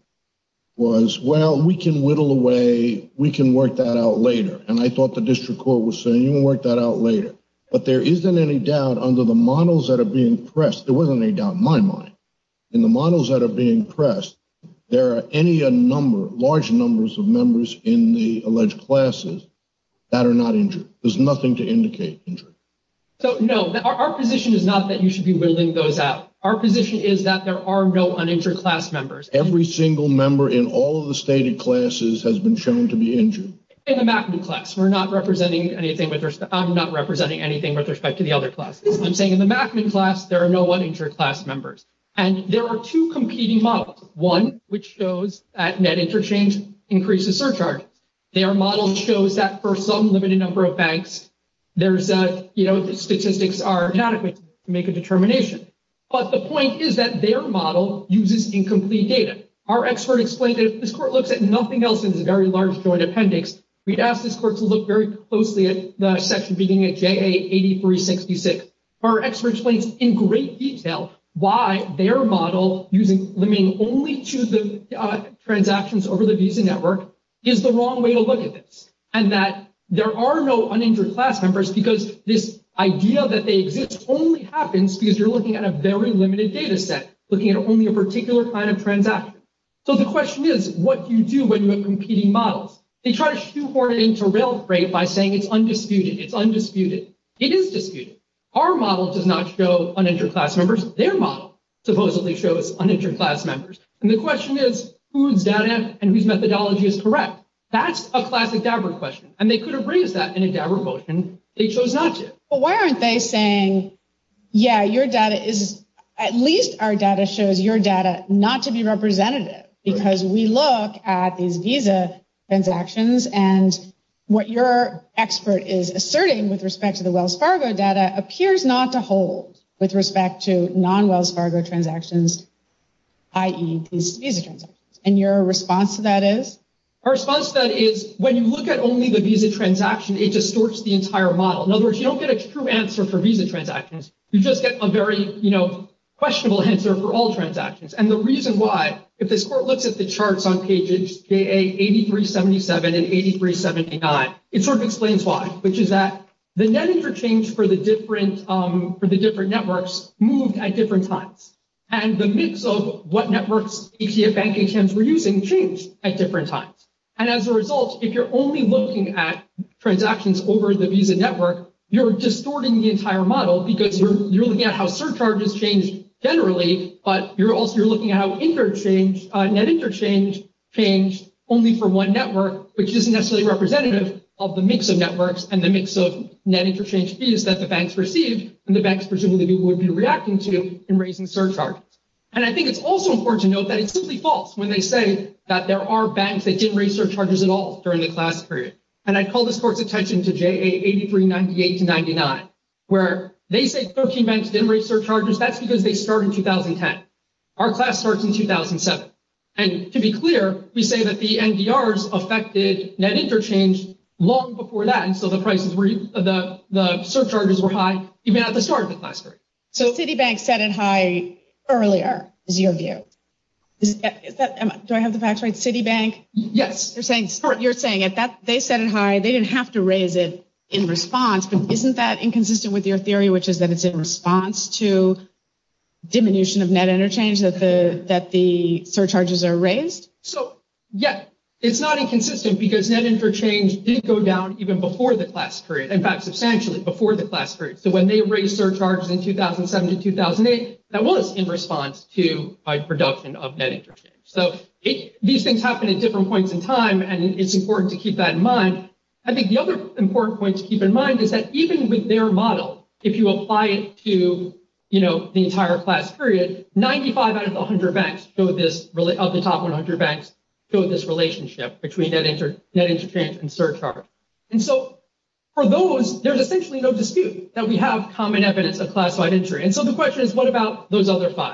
was, well, we can whittle away, we can work that out later. And I thought the district court was saying, you can work that out later. But there isn't any doubt under the models that are being pressed, there wasn't any doubt in my mind, in the models that are being pressed, there are any a number, large numbers of members in the alleged classes that are not injured. There's nothing to indicate injury. So, no, our, our position is not that you should be whittling those out. Our position is that there are no uninjured class members. Every single member in all of the stated classes has been shown to be injured. In the Mackman class, we're not representing anything with respect, I'm not representing anything with respect to the other classes. I'm saying in the Mackman class, there are no uninjured class members. And there are two competing models. One, which shows that net interchange increases surcharges. Their model shows that for some limited number of banks, there's a, you know, the statistics are inadequate to make a determination. But the point is that their model uses incomplete data. Our expert explained that if this court looks at nothing else in this very large joint appendix, we'd ask this court to look very closely at the section beginning at J A eighty-three sixty-six. Our expert explains in great detail why their model, using limiting only to the uh, transactions over the Visa network, is the wrong way to look at this. And that there are no uninjured class members because this idea that they exist only happens because you're looking at a very limited data set, looking at only a particular kind of transaction. So the question is, what do you do when you have competing models? They try to shoehorn it into rail freight by saying it's undisputed, it's undisputed. It is disputed. Our model does not show uninjured class members. Their model supposedly shows uninjured class members. And the question is, whose data and whose methodology is correct? That's a classic Daubert question. And they could have raised that in a Daubert motion. They chose not to. But why aren't they saying, yeah, your data is, at least our data shows your data not to be representative, because we look at these Visa transactions and what your expert is asserting with respect to the Wells Fargo data appears not to hold with respect to non-Wells Fargo transactions, that is these Visa transactions. And your response to that is? Our response to that is when you look at only the Visa transaction, it distorts the entire model. In other words, you don't get a true answer for Visa transactions. You just get a very, you know, questionable answer for all transactions. And the reason why, if this court looks at the charts on pages J A eighty-three seventy-seven and eighty-three seventy-nine, it sort of explains why, which is that the net interchange for the different um, for the different networks moved at different times. And the mix of what networks A T M bank A T Ms were using changed at different times. And as a result, if you're only looking at transactions over the Visa network, you're distorting the entire model because you're you're looking at how surcharges change generally, but you're also you're looking at how interchange, uh, net interchange changed only for one network, which isn't necessarily representative of the mix of networks and the mix of net interchange fees that the banks received and the banks presumably would be reacting to in raising surcharges. And I think it's also important to note that it's simply false when they say that there are banks that didn't raise surcharges at all during the class period. And I'd call this court's attention to J A eighty-three ninety-eight to ninety-nine, where they say thirteen banks didn't raise surcharges. That's because they started in two thousand ten. Our class starts in two thousand seven. And to be clear, we say that the N D Rs affected net interchange long before that. And so the prices were, the, the surcharges were high even at the start of the class period. So Citibank set it high earlier, is your view. Is, is that, am, do I have the facts right? Citibank? Yes. They're saying, Correct. You're saying it, that they set it high. They didn't have to raise it in response, but isn't that inconsistent with your theory, which is that it's in response to diminution of net interchange that the that the surcharges are raised? So, yeah, it's not inconsistent because net interchange did go down even before the class period. In fact, substantially before the class period. So when they raised surcharges in two thousand seven to two thousand eight, that was in response to a reduction of net interchange. So it, these things happen at different points in time, and it's important to keep that in mind. I think the other important point to keep in mind is that even with their model, if you apply it to, you know, the entire class period, ninety-five out of the one hundred banks showed this, of the top one hundred banks, showed this relationship between net, inter, net interchange and surcharge. And so for those, there's essentially no dispute that we have common evidence of class-wide injury. And so the question is, what about those other five?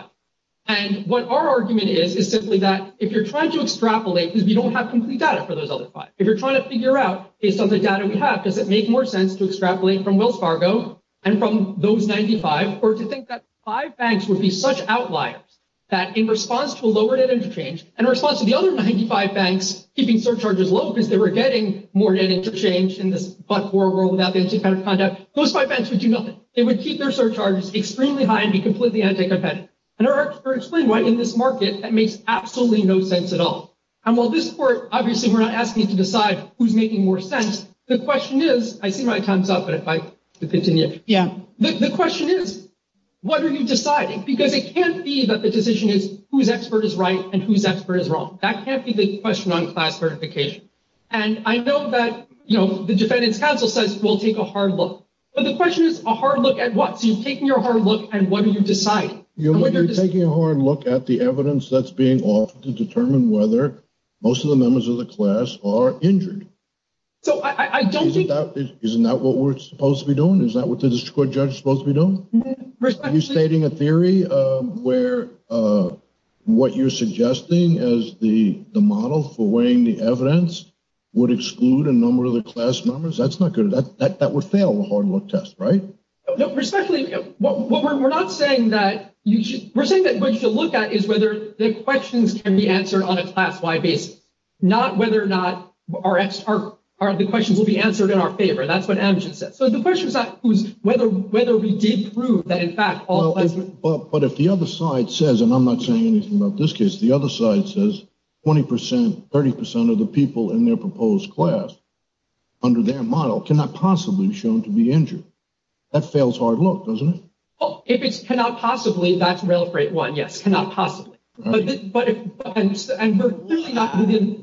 And what our argument is, is simply that if you're trying to extrapolate, because we don't have complete data for those other five, if you're trying to figure out, based on the data we have, does it make more sense to extrapolate from Wells Fargo and from those ninety-five, or to think that five banks would be such outliers that in response to a lower net interchange, and in response to the other ninety-five banks keeping surcharges low because they were getting more net interchange in this but-for world without the anti-competitive conduct, those five banks would do nothing. They would keep their surcharges extremely high and be completely anti-competitive. And our expert explained why in this market that makes absolutely no sense at all. And while this court, obviously we're not asking you to decide who's making more sense, the question is, I see my time's up, but if I could continue. Yeah. The, the question is, what are you deciding? Because it can't be that the decision is whose expert is right and whose expert is wrong. That can't be the question on class certification. And I know that, you know, the defendant's counsel says we'll take a hard look. But the question is a hard look at what? So you've taken your hard look, and what are you deciding? You're, you're, you're taking a hard look at the evidence that's being offered to determine whether most of the members of the class are injured. So I, I don't isn't think... That, is, isn't that what we're supposed to be doing? Is that what the district court judge is supposed to be doing? Are you stating a theory uh, where uh, what you're suggesting as the, the model for weighing the evidence would exclude a number of the class members? That's not good. That, that, that would fail the hard look test, right? No, respectfully, what, what we're, we're not saying that you should, we're saying that what you should look at is whether the questions can be answered on a class-wide basis, not whether or not our, ex, our, our the questions will be answered in our favor. That's what Amgen said. So the question is not who's whether whether we did prove that in fact all well, class. If, but but if the other side says, and I'm not saying anything about this case, the other side says twenty percent, thirty percent of the people in their proposed class under their model cannot possibly be shown to be injured. That fails hard look, doesn't it? Well, if it's cannot possibly, that's rail freight one. Yes, cannot possibly. Right. But the, but if and, and we're clearly not within.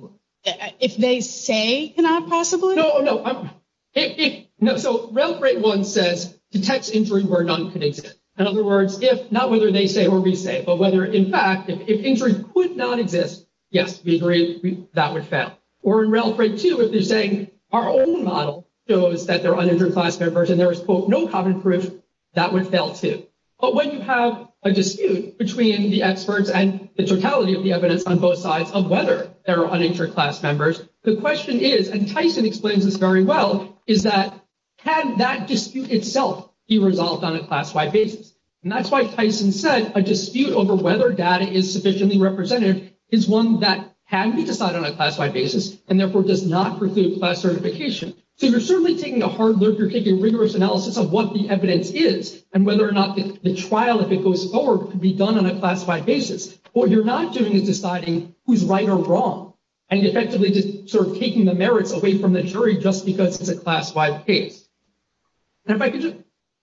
If they say cannot possibly. No, no. I'm, if, if no, so rail freight one says detects injury where none could exist. In other words, if not whether they say or we say, but whether in fact if, if injury could not exist, yes, we agree we, that would fail. Or in rail freight two, if they're saying our own model shows that they're uninjured class members and there is, quote, no common proof, that would fail too. But when you have a dispute between the experts and the totality of the evidence on both sides of whether there are uninjured class members, the question is, and Tyson explains this very well, is that can that dispute itself be resolved on a class-wide basis? And that's why Tyson said a dispute over whether data is sufficiently representative is one that can be decided on a class-wide basis and therefore does not preclude class certification. So you're certainly taking a hard look, you're taking a rigorous analysis of what the evidence is and whether or not the, the trial, if it goes forward, could be done on a class-wide basis. What you're not doing is deciding who's right or wrong and effectively just sort of taking the merits away from the jury just because it's a class-wide case. And if I could just,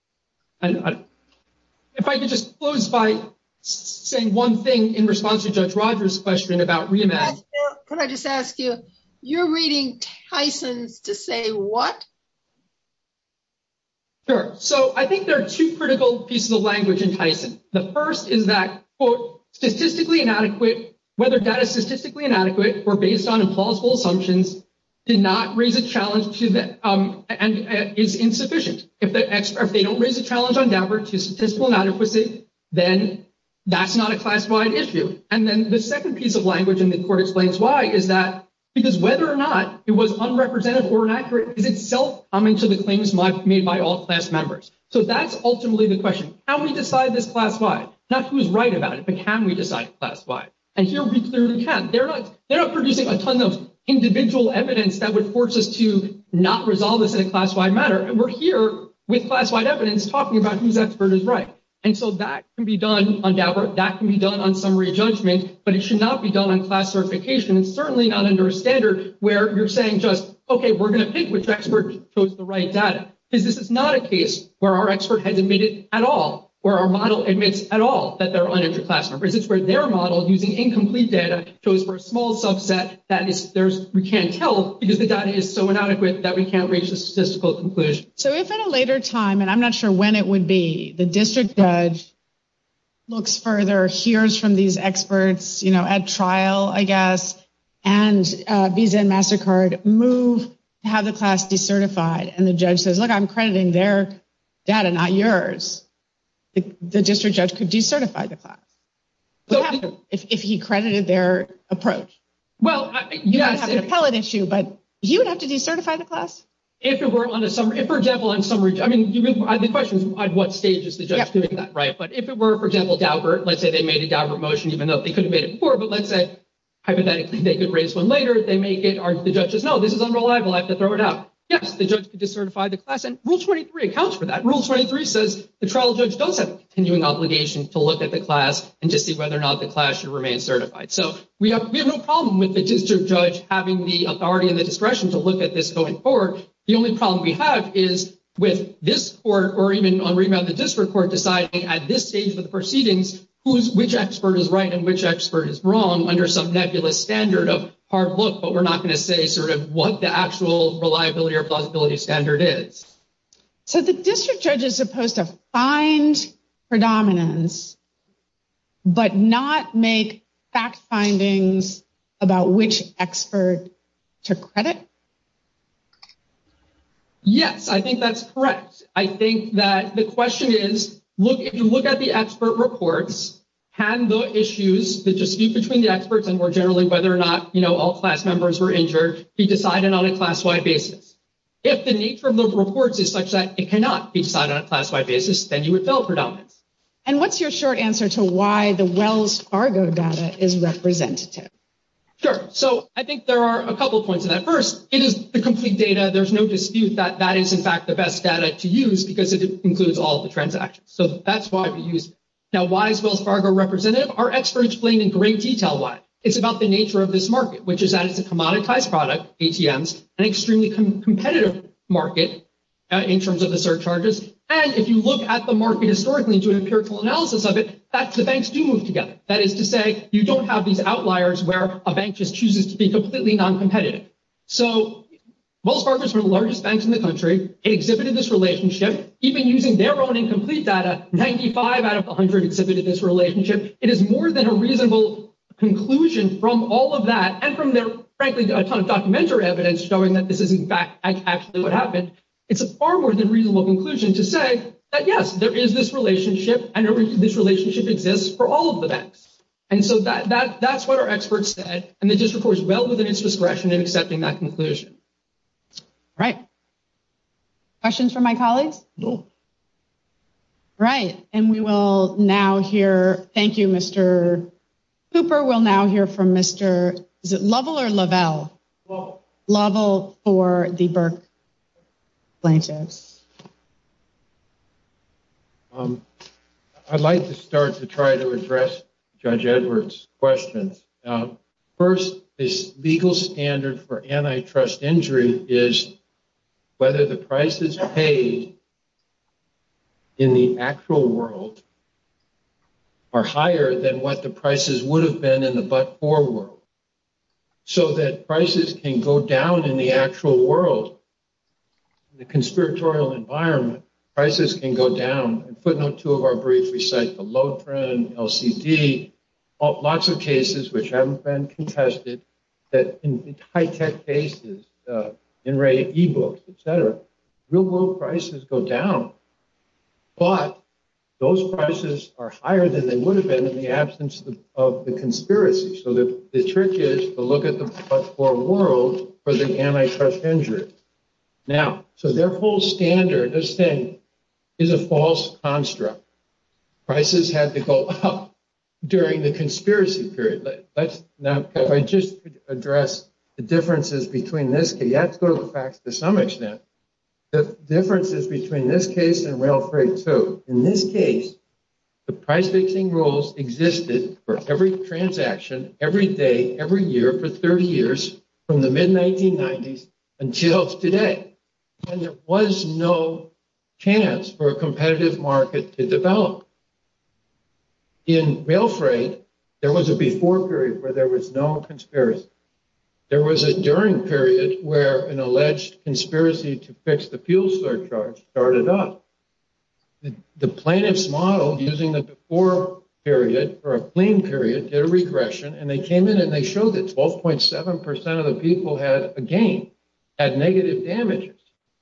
and I, if I could just close by saying one thing in response to Judge Rogers' question about remand. Could I just ask you, you're reading Tyson's to say what? Sure. So I think there are two critical pieces of language in Tyson. The first is that, quote, statistically inadequate, whether data is statistically inadequate or based on implausible assumptions, did not raise a challenge to the, um, and uh, is insufficient. If, the expert, if they don't raise a challenge on Daubert to statistical inadequacy, then that's not a class-wide issue. And then the second piece of language, and the court explains why, is that because whether or not it was unrepresentative or inaccurate is itself common to the claims made by all class members. So that's ultimately the question. Can we decide this class-wide? Not who's right about it, but can we decide it class-wide? And here we clearly can. They're not, they're not producing a ton of individual evidence that would force us to not resolve this in a class-wide manner. And we're here with class-wide evidence talking about whose expert is right. And so that can be done on Daubert, that can be done on summary judgment, but it should not be done on class certification. It's certainly not under a standard where you're saying just, okay, we're going to pick which expert chose the right data. Because this is not a case where our expert has admitted at all, where our model admits at all that there are uninjured class members. It's where their model, using incomplete data, chose for a small subset that is there's we can't tell because the data is so inadequate that we can't reach a statistical conclusion. So if at a later time, and I'm not sure when it would be, the district judge looks further, hears from these experts, you know, at trial, I guess, and uh, Visa and MasterCard move to have the class decertified and the judge says, look, I'm crediting their data, not yours, the, the district judge could decertify the class. What So- happened if, if he credited their approach? Well, I, You yes, might have an if- appellate issue, but he would have to decertify the class? If it were on a summary, if, for example, on summary, I mean, you would, the question is at what stage is the judge Yep. doing that, right? But if it were, for example, Daubert, let's say they made a Daubert motion, even though they could have made it before, but let's say hypothetically they could raise one later, they make it, or the judge says, no, this is unreliable, I have to throw it out. Yes, the judge could decertify the class, and Rule twenty-three accounts for that. Rule twenty-three says the trial judge does have a continuing obligation to look at the class and to see whether or not the class should remain certified. So we have we have no problem with the district judge having the authority and the discretion to look at this going forward. The only problem we have is with this court, or even on remand the district court, deciding at this stage of the proceedings who's which expert is right and which expert is wrong under some nebulous standard of hard look, but we're not going to say sort of what the actual reliability or plausibility standard is. So the district judge is supposed to find predominance, but not make fact findings about which expert to credit? Yes, I think that's correct. I think that the question is, look, if you look at the expert reports, can the issues, the dispute between the experts and more generally whether or not, you know, all class members were injured, be decided on a class-wide basis? If the nature of the reports is such that it cannot be decided on a class-wide basis, then you would fail predominance. And what's your short answer to why the Wells Fargo data is representative? Sure. So I think there are a couple of points in that. First, it is the complete data. There's no dispute that that is, in fact, the best data to use because it includes all of the transactions. So that's why we use it. Now, why is Wells Fargo representative? Our expert explained in great detail why. It's about the nature of this market, which is that it's a commoditized product, A T Ms, an extremely com- competitive market uh, in terms of the surcharges. And if you look at the market historically and do an empirical analysis of it, that the banks do move together. That is to say, you don't have these outliers where a bank just chooses to be completely non-competitive. So Wells Fargo is one of the largest banks in the country. It exhibited this relationship. Even using their own incomplete data, ninety-five out of one hundred exhibited this relationship. It is more than a reasonable conclusion from all of that and from their, frankly, a ton of documentary evidence showing that this is, in fact, actually what happened. It's a far more than reasonable conclusion to say that, yes, there is this relationship and this relationship exists for all of the banks. And so that that that's what our experts said, and the district court is well within its discretion in accepting that conclusion. Right. Questions from my colleagues? No. Right. And we will now hear, thank you, Mister Cooper. We'll now hear from Mister Is it Lovell or Lavelle? Well, Lovell for the Burke plaintiffs. Um, I'd like to start to try to address Judge Edwards' questions. Uh, first, this legal standard for antitrust injury is whether the prices paid in the actual world are higher than what the prices would have been in the but-for world, so that prices can go down in the actual world. In the conspiratorial environment, prices can go down. In footnote two of our brief, we cite the Lotrin, L C D, all, lots of cases which haven't been contested, that in, in high-tech cases, uh, in-ray e-books, et cetera, real-world prices go down. But those prices are higher than they would have been in the absence of the, of the conspiracy. So the, the trick is to look at the but-for world for the antitrust injury. Now, so their whole standard, this thing, is a false construct. Prices had to go up during the conspiracy period. Let's now, if I just address the differences between this case, you have to go to the facts to some extent. The differences between this case and Rail Freight two. In this case, the price fixing rules existed for every transaction, every day, every year for thirty years, from the mid nineteen nineties until today. And there was no chance for a competitive market to develop. In Rail Freight, there was a before period where there was no conspiracy. There was a during period where an alleged conspiracy to fix the fuel surcharge started up. The, the plaintiff's model, using the before period or a clean period, did a regression, and they came in and they showed that twelve point seven percent of the people had a gain had negative damages.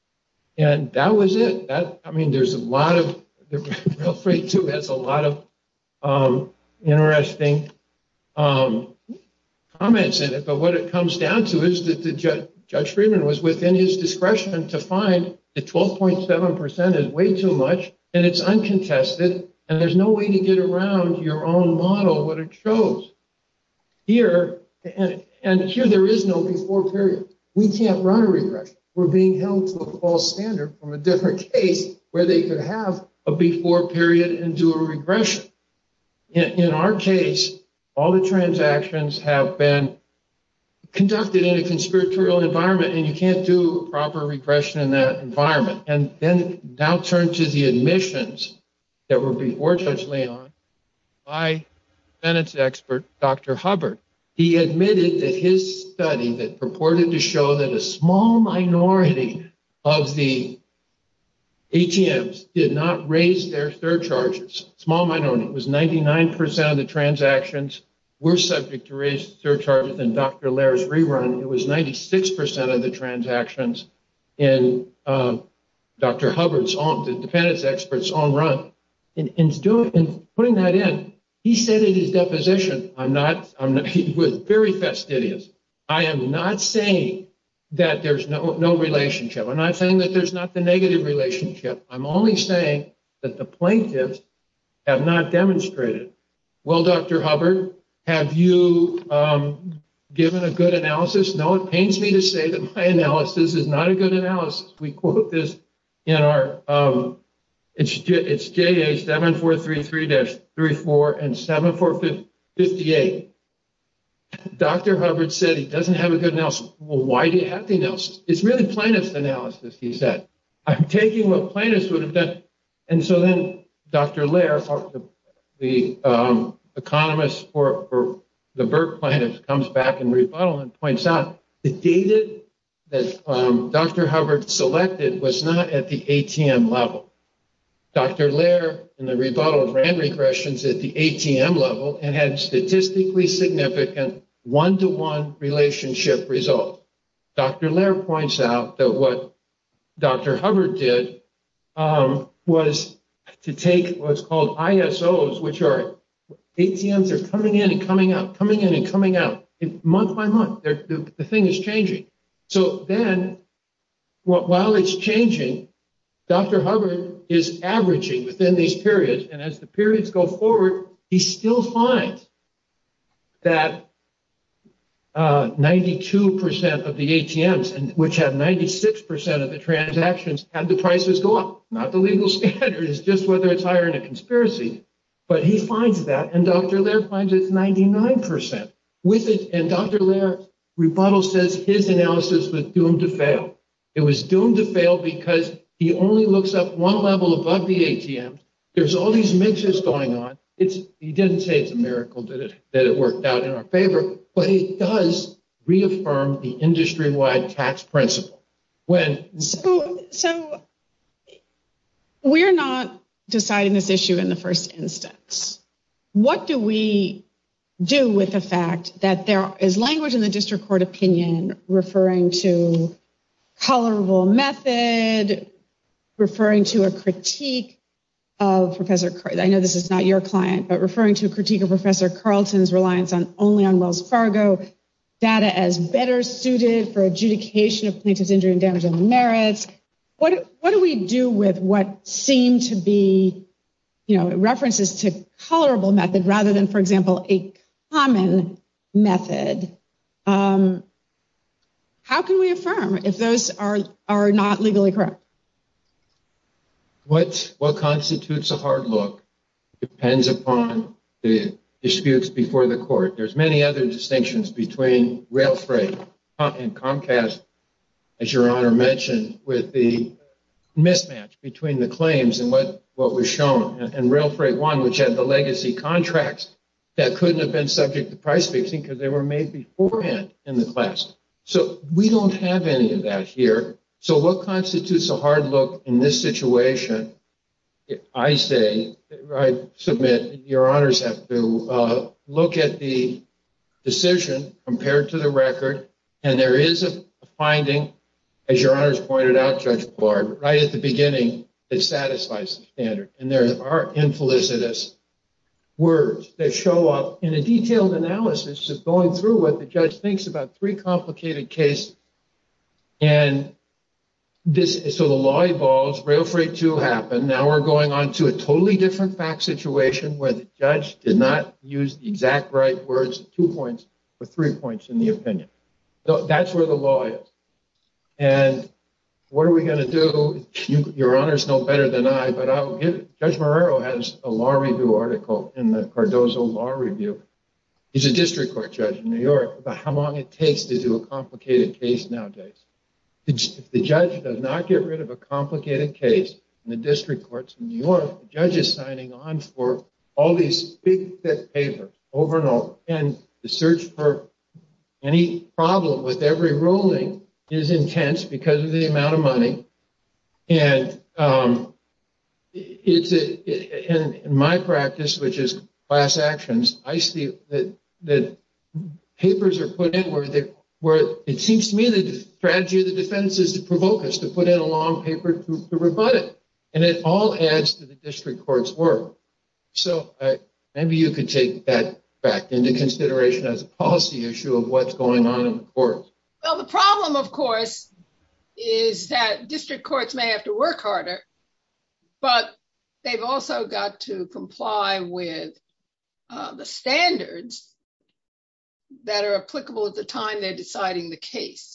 And that was it. That I mean, there's a lot of, the Rail Freight too has a lot of um, interesting um, comments in it. But what it comes down to is that the ju- Judge Friedman was within his discretion to find that twelve point seven percent is way too much, and it's uncontested, and there's no way to get around your own model, what it shows. Here, and, and here there is no before period. We can't run a regression. We're being held to a false standard from a different case where they could have a before period and do a regression. In, in our case, all the transactions have been conducted in a conspiratorial environment, and you can't do a proper regression in that environment. And then now turn to the admissions that were before Judge Leon by defendant's expert, Doctor Hubbard. He admitted that his study that purported to show that a small minority of the A T Ms did not raise their surcharges. Small minority. It was ninety-nine percent of the transactions were subject to raised surcharges. In Doctor Lair's rerun, it was ninety-six percent of the transactions in uh, Doctor Hubbard's own, the defendant's expert's own run. In, in, doing, in putting that in, he said in his deposition, I'm not, I'm not, he was very fastidious. I am not saying that there's no, no relationship. I'm not saying that there's not the negative relationship. I'm only saying that the plaintiffs have not demonstrated. Well, Doctor Hubbard, have you um, given a good analysis? No, it pains me to say that my analysis is not a good analysis. We quote this in our, um, it's, it's J A seven four three three dash thirty-four and seven four fifty-eight. Doctor Hubbard said he doesn't have a good analysis. Well, why do you have the analysis? It's really plaintiff's analysis, he said. I'm taking what plaintiffs would have done. And so then Doctor Lair, the, the um, economist for, for the Burke plaintiffs, comes back in rebuttal and points out the data that um, Doctor Hubbard selected was not at the A T M level. Doctor Lair, in the rebuttal, ran regressions at the A T M level and had statistically significant one-to-one relationship results. Doctor Lair points out that what Doctor Hubbard did um, was to take what's called I S Os, which are A T Ms are coming in and coming out, coming in and coming out, month by month. The, the thing is changing. So then, while it's changing, Doctor Hubbard is averaging within these periods, and as the periods go forward, he still finds that uh, ninety-two percent of the A T Ms, and which have ninety-six percent of the transactions, had the prices go up. Not the legal standard, it's just whether it's higher in a conspiracy. But he finds that, and Doctor Lair finds it's ninety-nine percent. With it, and Doctor Lair's rebuttal says his analysis was doomed to fail. It was doomed to fail because he only looks up one level above the A T Ms. There's all these mixes going on. It's, he didn't say it's a miracle that it, that it worked out in our favor, but it does reaffirm the industry-wide tax principle. When so, so we're not deciding this issue in the first instance. What do we do with the fact that there is language in the district court opinion referring to colorable method, referring to a critique of Professor, I know this is not your client, but referring to a critique of Professor Carlton's reliance on only on Wells Fargo data as better suited for adjudication of plaintiff's injury and damage on the merits? What what do we do with what seem to be, you know, references to colorable method rather than, for example, a common method? Um, how can we affirm if those are are not legally correct? What what constitutes a hard look depends upon the disputes before the court. There's many other distinctions between rail freight and Comcast, as Your Honor mentioned, with the mismatch between the claims and what, what was shown. And, and Rail Freight One, which had the legacy contracts that couldn't have been subject to price fixing because they were made beforehand in the class. So we don't have any of that here. So what constitutes a hard look in this situation? I say, I submit, Your Honors have to uh, look at the decision compared to the record, and there is a, a finding as your honors pointed out, Judge Blard, right at the beginning, it satisfies the standard. And there are infelicitous words that show up in a detailed analysis of going through what the judge thinks about three complicated cases. And this, so the law evolves, Rail Freight two happened. Now we're going on to a totally different fact situation where the judge did not use the exact right words at two points or three points in the opinion. So that's where the law is. And what are we going to do? You, your honors know better than I, but I'll give Judge Marrero has a law review article in the Cardozo Law Review. He's a district court judge in New York about how long it takes to do a complicated case nowadays. If the judge does not get rid of a complicated case in the district courts in New York, the judge is signing on for all these big, thick papers over and over. And the search for any problem with every ruling is intense because of the amount of money. And um, it's a, it, in, in my practice, which is class actions, I see that, that papers are put in where they where it seems to me the strategy of the defense is to provoke us, to put in a long paper to, to rebut it. And it all adds to the district court's work. So uh, maybe you could take that fact into consideration as a policy issue of what's going on in the courts. Well, the problem, of course, is that district courts may have to work harder, but they've also got to comply with uh, the standards that are applicable at the time they're deciding the case.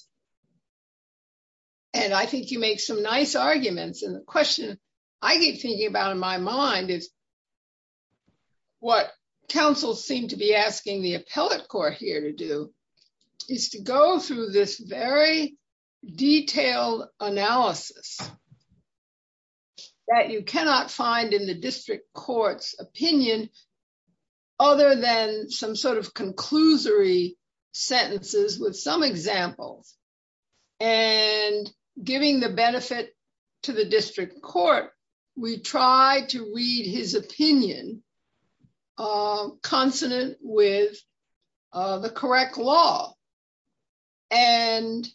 And I think you make some nice arguments. And the question I keep thinking about in my mind is what counsel seem to be asking the appellate court here to do is to go through this very detailed analysis that you cannot find in the district court's opinion other than some sort of conclusory sentences with some examples, and giving the benefit to the district court, we try to read his opinion uh, consonant with uh, the correct law. And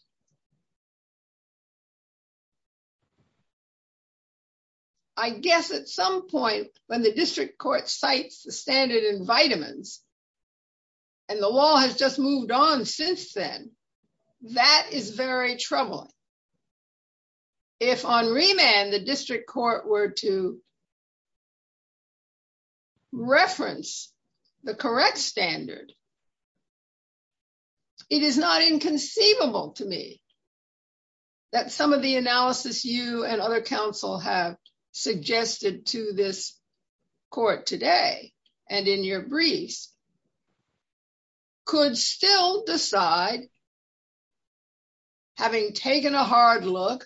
I guess at some point when the district court cites the standard in vitamins and the law has just moved on since then, that is very troubling. If on remand the district court were to reference the correct standard, it is not inconceivable to me that some of the analysis you and other counsel have suggested to this court today and in your briefs could still decide, having taken a hard look,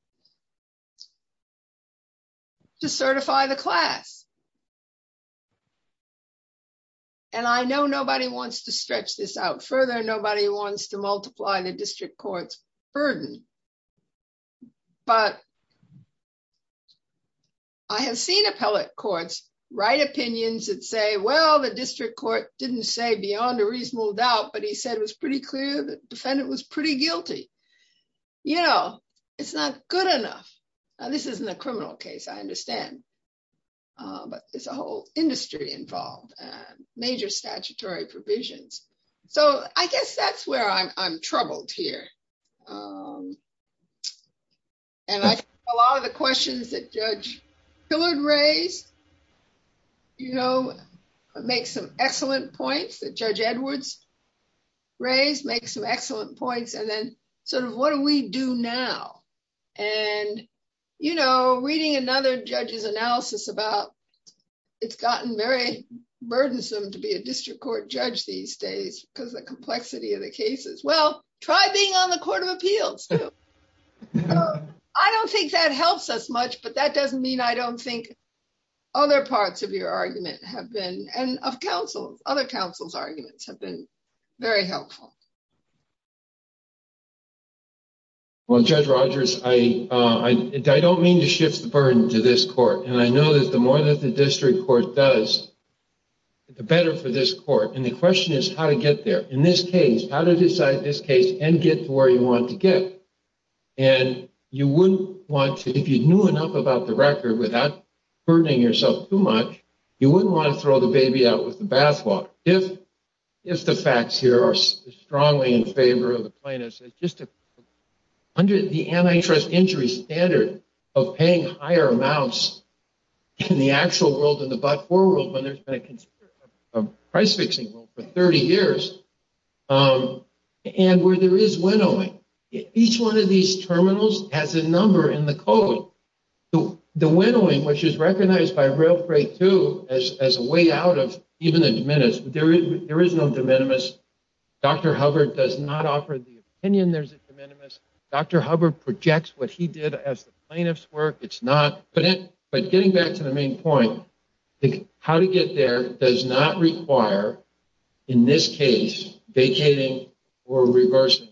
to certify the class. And I know nobody wants to stretch this out further. Nobody wants to multiply the district court's burden. But I have seen appellate courts write opinions that say, well, the district court didn't say beyond a reasonable doubt, but he said it was pretty clear the defendant was pretty guilty. You know, it's not good enough. Now, this isn't a criminal case, I understand. Uh, but there's a whole industry involved and major statutory provisions. So I guess that's where I'm, I'm troubled here. Um, and I think a lot of the questions that Judge Pillard raised, you know, make some excellent points, that Judge Edwards raised, make some excellent points, and then sort of what do we do now? And, you know, reading another judge's analysis about it's gotten very burdensome to be a district court judge these days because of the complexity of the cases. Well, try being on the Court of Appeals, too. So, I don't think that helps us much, but that doesn't mean I don't think other parts of your argument have been, and of counsel, other counsel's arguments have been very helpful. Well, Judge Rogers, I, uh, I, I don't mean to shift the burden to this court. And I know that the more that the district court does, the better for this court. And the question is how to get there. In this case, how to decide this case and get to where you want to get. And you wouldn't want to, if you knew enough about the record without burdening yourself too much, you wouldn't want to throw the baby out with the bathwater. If if the facts here are strongly in favor of the plaintiffs, it's just a, under the antitrust injury standard of paying higher amounts in the actual world than the but-for world when there's been a, a price-fixing rule for thirty years, um, and where there is winnowing. Each one of these terminals has a number in the code. The, the winnowing, which is recognized by Rail Freight two as, as a way out of even the de minimis, there is, there is no de minimis. Doctor Hubbard does not offer the opinion there's a de minimis. Doctor Hubbard projects what he did as the plaintiff's work. It's not, but, it, but getting back to the main point, the, how to get there does not require, in this case, vacating or reversing.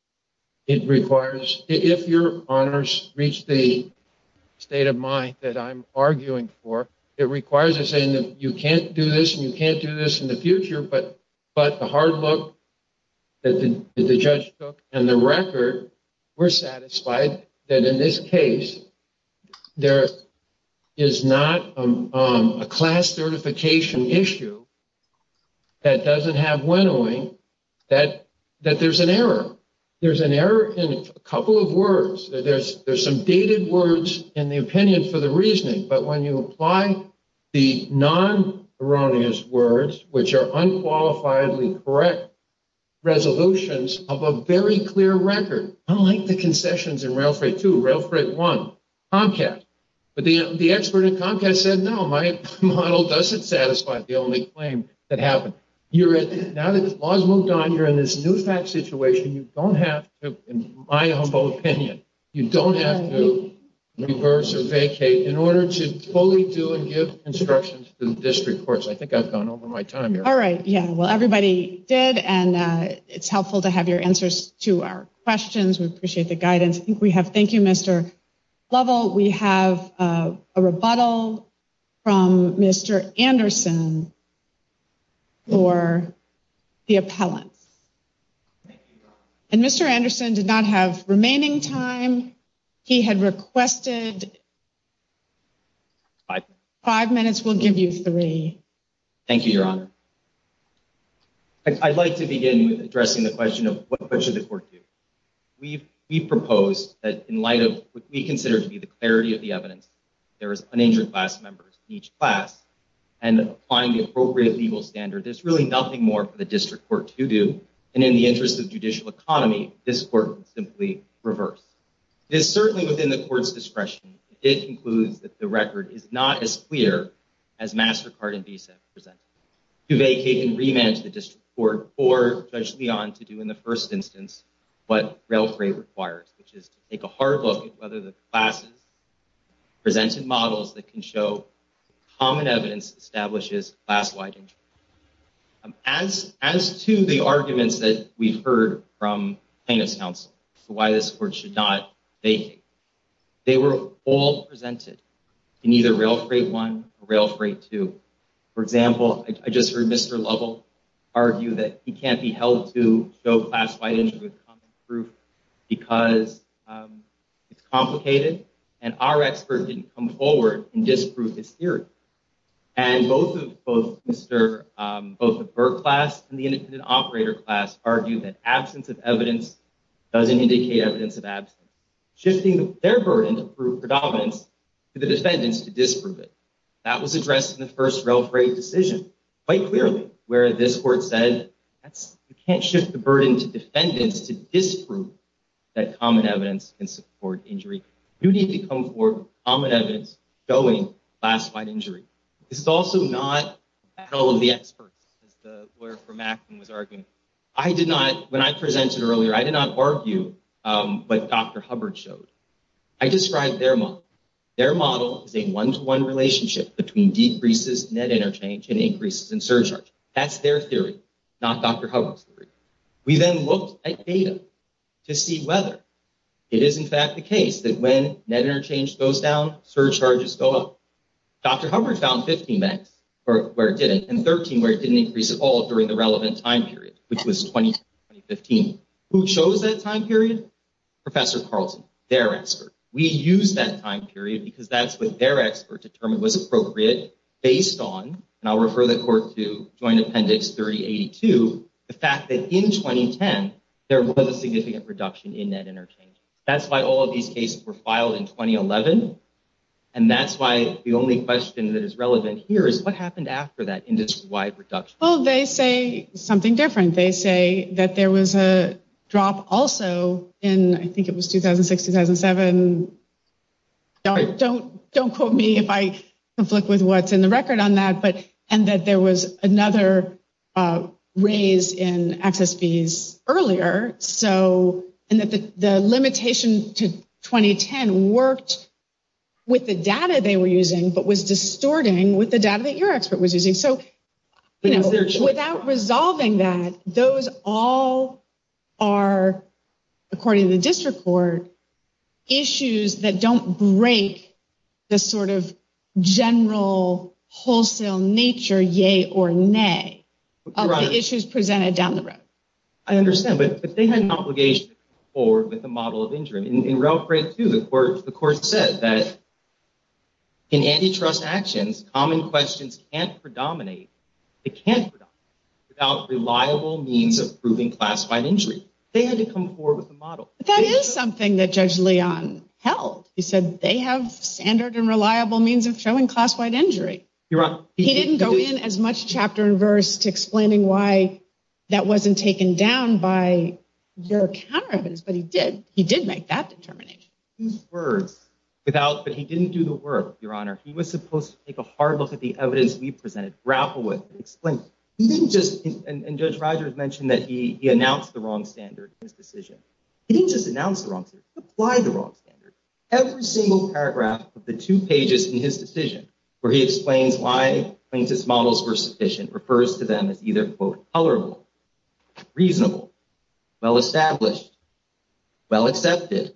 It requires, if your honors reach the state of mind that I'm arguing for, it requires us saying that you can't do this and you can't do this in the future, but but the hard look that the, that the judge took and the record, we're satisfied that in this case, there is not um, um, a class certification issue that doesn't have winnowing, that that there's an error. There's an error in a couple of words. There's there's some dated words in the opinion for the reasoning, but when you apply the non-erroneous words, which are unqualifiedly correct resolutions of a very clear record, unlike the concessions in Rail Freight two, Rail Freight one, Comcast. But the, the expert in Comcast said, no, my model doesn't satisfy the only claim that happened. You're at, now that the law's moved on, you're in this new fact situation. You don't have to, in my humble opinion, you don't have to reverse or vacate in order to fully do and give instructions to the district courts. I think I've gone over my time here. All right. Yeah. Well, everybody did, and uh, it's helpful to have your answers to our questions. We appreciate the guidance. I think we have, thank you, Mister Lovell. We have uh, a rebuttal from Mister Anderson for the appellants. And Mister Anderson did not have remaining time. He had requested five. Five minutes. We'll give you three. Thank you, Your Honor. I'd like to begin with addressing the question of what, what should the court do. We've, we've proposed that in light of what we consider to be the clarity of the evidence, there is uninjured class members in each class, and applying the appropriate legal standard, there's really nothing more for the district court to do. And in the interest of judicial economy, this court would simply reverse. It is certainly within the court's discretion if it concludes that the record is not as clear as MasterCard and Visa have presented, to vacate and remand to the district court, or Judge Leon to do in the first instance what Rail Freight requires, which is to take a hard look at whether the classes presented models that can show common evidence establishes class-wide injury. Um, as, as to the arguments that we've heard from plaintiff's counsel for why this court should not vacate, they were all presented in either Rail Freight one or Rail Freight two. For example, I, I just heard Mister Lovell argue that he can't be held to show class-wide injury with common proof because um, it's complicated, and our expert didn't come forward and disprove his theory. And both of both Mister Um, both the Burke class and the independent operator class argued that absence of evidence doesn't indicate evidence of absence, shifting their burden to prove predominance to the defendants to disprove it. That was addressed in the first Rail Freight decision quite clearly, where this court said that's you can't shift the burden to defendants to disprove that common evidence can support injury. You need to come forward with common evidence showing class-wide injury. This is also not a battle of the experts, as the lawyer for Macklin was arguing. I did not, when I presented earlier, I did not argue um, what Doctor Hubbard showed. I described their model. Their model is a one-to-one relationship between decreases in net interchange and increases in surcharge. That's their theory, not Doctor Hubbard's theory. We then looked at data to see whether it is in fact the case that when net interchange goes down, surcharges go up. Doctor Hubbard found fifteen banks where it didn't, and thirteen where it didn't increase at all during the relevant time period, which was twenty fifteen. Who chose that time period? Professor Carlton. their expert. We used that time period because that's what their expert determined was appropriate based on, and I'll refer the court to Joint Appendix thirty eighty-two, the fact that in twenty ten, there was a significant reduction in net interchange. That's why all of these cases were filed in twenty eleven. And that's why the only question that is relevant here is what happened after that industry-wide reduction? Well, they say something different. They say that there was a drop also in, I think it was two thousand six, two thousand seven. Don't, right. don't, don't quote me if I conflict with what's in the record on that, but, and that there was another uh, raise in access fees earlier. So, and that the, the limitation to twenty ten worked with the data they were using, but was distorting with the data that your expert was using. So, you know, without resolving that, those all are, according to the district court, issues that don't break the sort of general wholesale nature, yay or nay, of the issues presented down the road. I understand, but, but they had an obligation to come forward with a model of injury. In, in Rail Freight two, the court, the court said that in antitrust actions, common questions can't predominate. They can't predominate without reliable means of proving class-wide injury. They had to come forward with a model. But that they is should... something that Judge Leon held. He said they have standard and reliable means of showing class-wide injury. You're right. He, he didn't he go did. in as much chapter and verse to explaining why that wasn't taken down by your counter evidence, but he did. He did make that determination. Use words. Without, but he didn't do the work, Your Honor. He was supposed to take a hard look at the evidence we presented, grapple with it, explain. He didn't just, and, and Judge Rogers mentioned that he, he announced the wrong standard in his decision. He didn't just announce the wrong standard, he applied the wrong standard. Every single paragraph of the two pages in his decision, where he explains why plaintiff's models were sufficient, refers to them as either, quote, colorable, reasonable, well-established, well-accepted,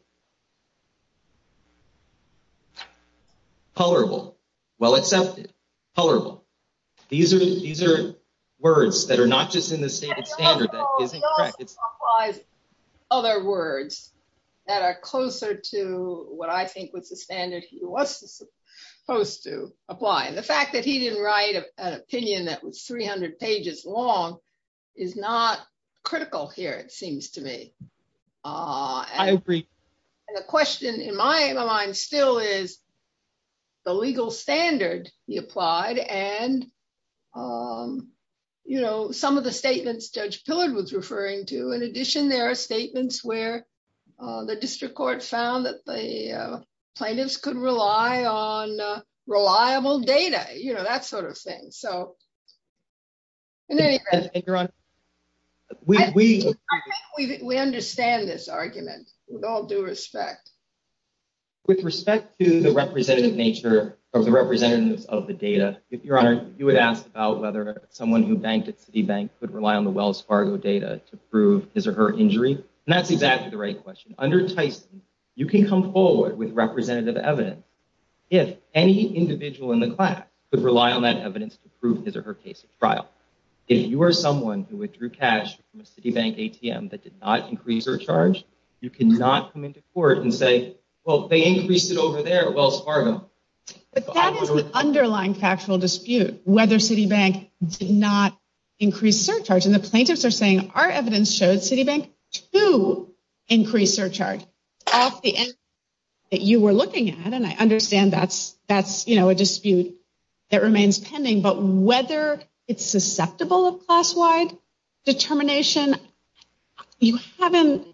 colorable, well accepted, colorable. These are these are words that are not just in the stated standard that isn't correct. It applies other words that are closer to what I think was the standard he was supposed to apply. And the fact that he didn't write a, an opinion that was three hundred pages long is not critical here, it seems to me. Uh, and, I agree. And the question in my, my mind still is, the legal standard he applied, and, um, you know, some of the statements Judge Pillard was referring to. In addition, there are statements where uh, the district court found that the uh, plaintiffs could rely on uh, reliable data, you know, that sort of thing. So, in any event, and, Your Honor, we, I, we, I think we, we understand this argument with all due respect. With respect to the representative nature of the representatives of the data, Your Honor, you had asked about whether someone who banked at Citibank could rely on the Wells Fargo data to prove his or her injury. And that's exactly the right question. Under Tyson, you can come forward with representative evidence if any individual in the class could rely on that evidence to prove his or her case at trial. If you are someone who withdrew cash from a Citibank A T M that did not increase or charge, you cannot come into court and say, well, they increased it over there at Wells Fargo. But that is the underlying factual dispute, whether Citibank did not increase surcharge. And the plaintiffs are saying our evidence showed Citibank to increase surcharge off the end that you were looking at. And I understand that's, that's, you know, a dispute that remains pending. But whether it's susceptible of class-wide determination, you haven't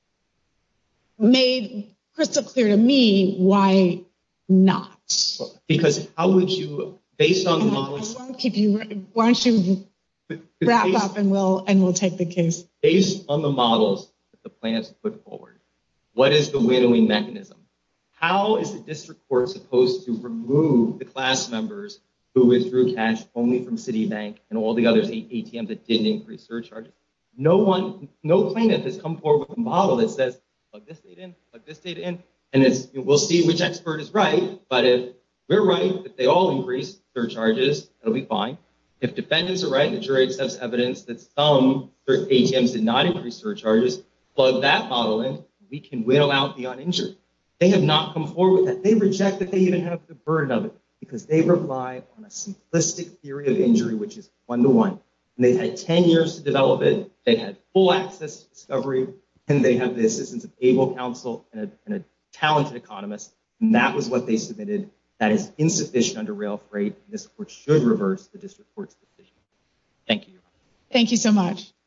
made crystal clear to me why not. Because how would you, based on the models, I won't keep you. Why don't you wrap based, up and we'll and we'll take the case. Based on the models that the plaintiffs put forward, what is the winnowing mechanism? How is the district court supposed to remove the class members who withdrew cash only from Citibank and all the other A T Ms that didn't increase surcharges? No one, no plaintiff has come forward with a model that says, plug this data in, plug this data in, and it's, we'll see which expert is right. But if we're right, if they all increase surcharges, that'll be fine. If defendants are right and the jury accepts evidence that some A T Ms did not increase surcharges, plug that model in, we can whittle out the uninjured. They have not come forward with that. They reject that they even have the burden of it because they rely on a simplistic theory of injury, which is one-to-one. And they've had ten years to develop it. They've had full access to discovery, and they have the assistance of able counsel and a, and a talented economist. And that was what they submitted. That is insufficient under rail freight. This court should reverse the district court's decision. Thank you, Your Honor. Thank you so much.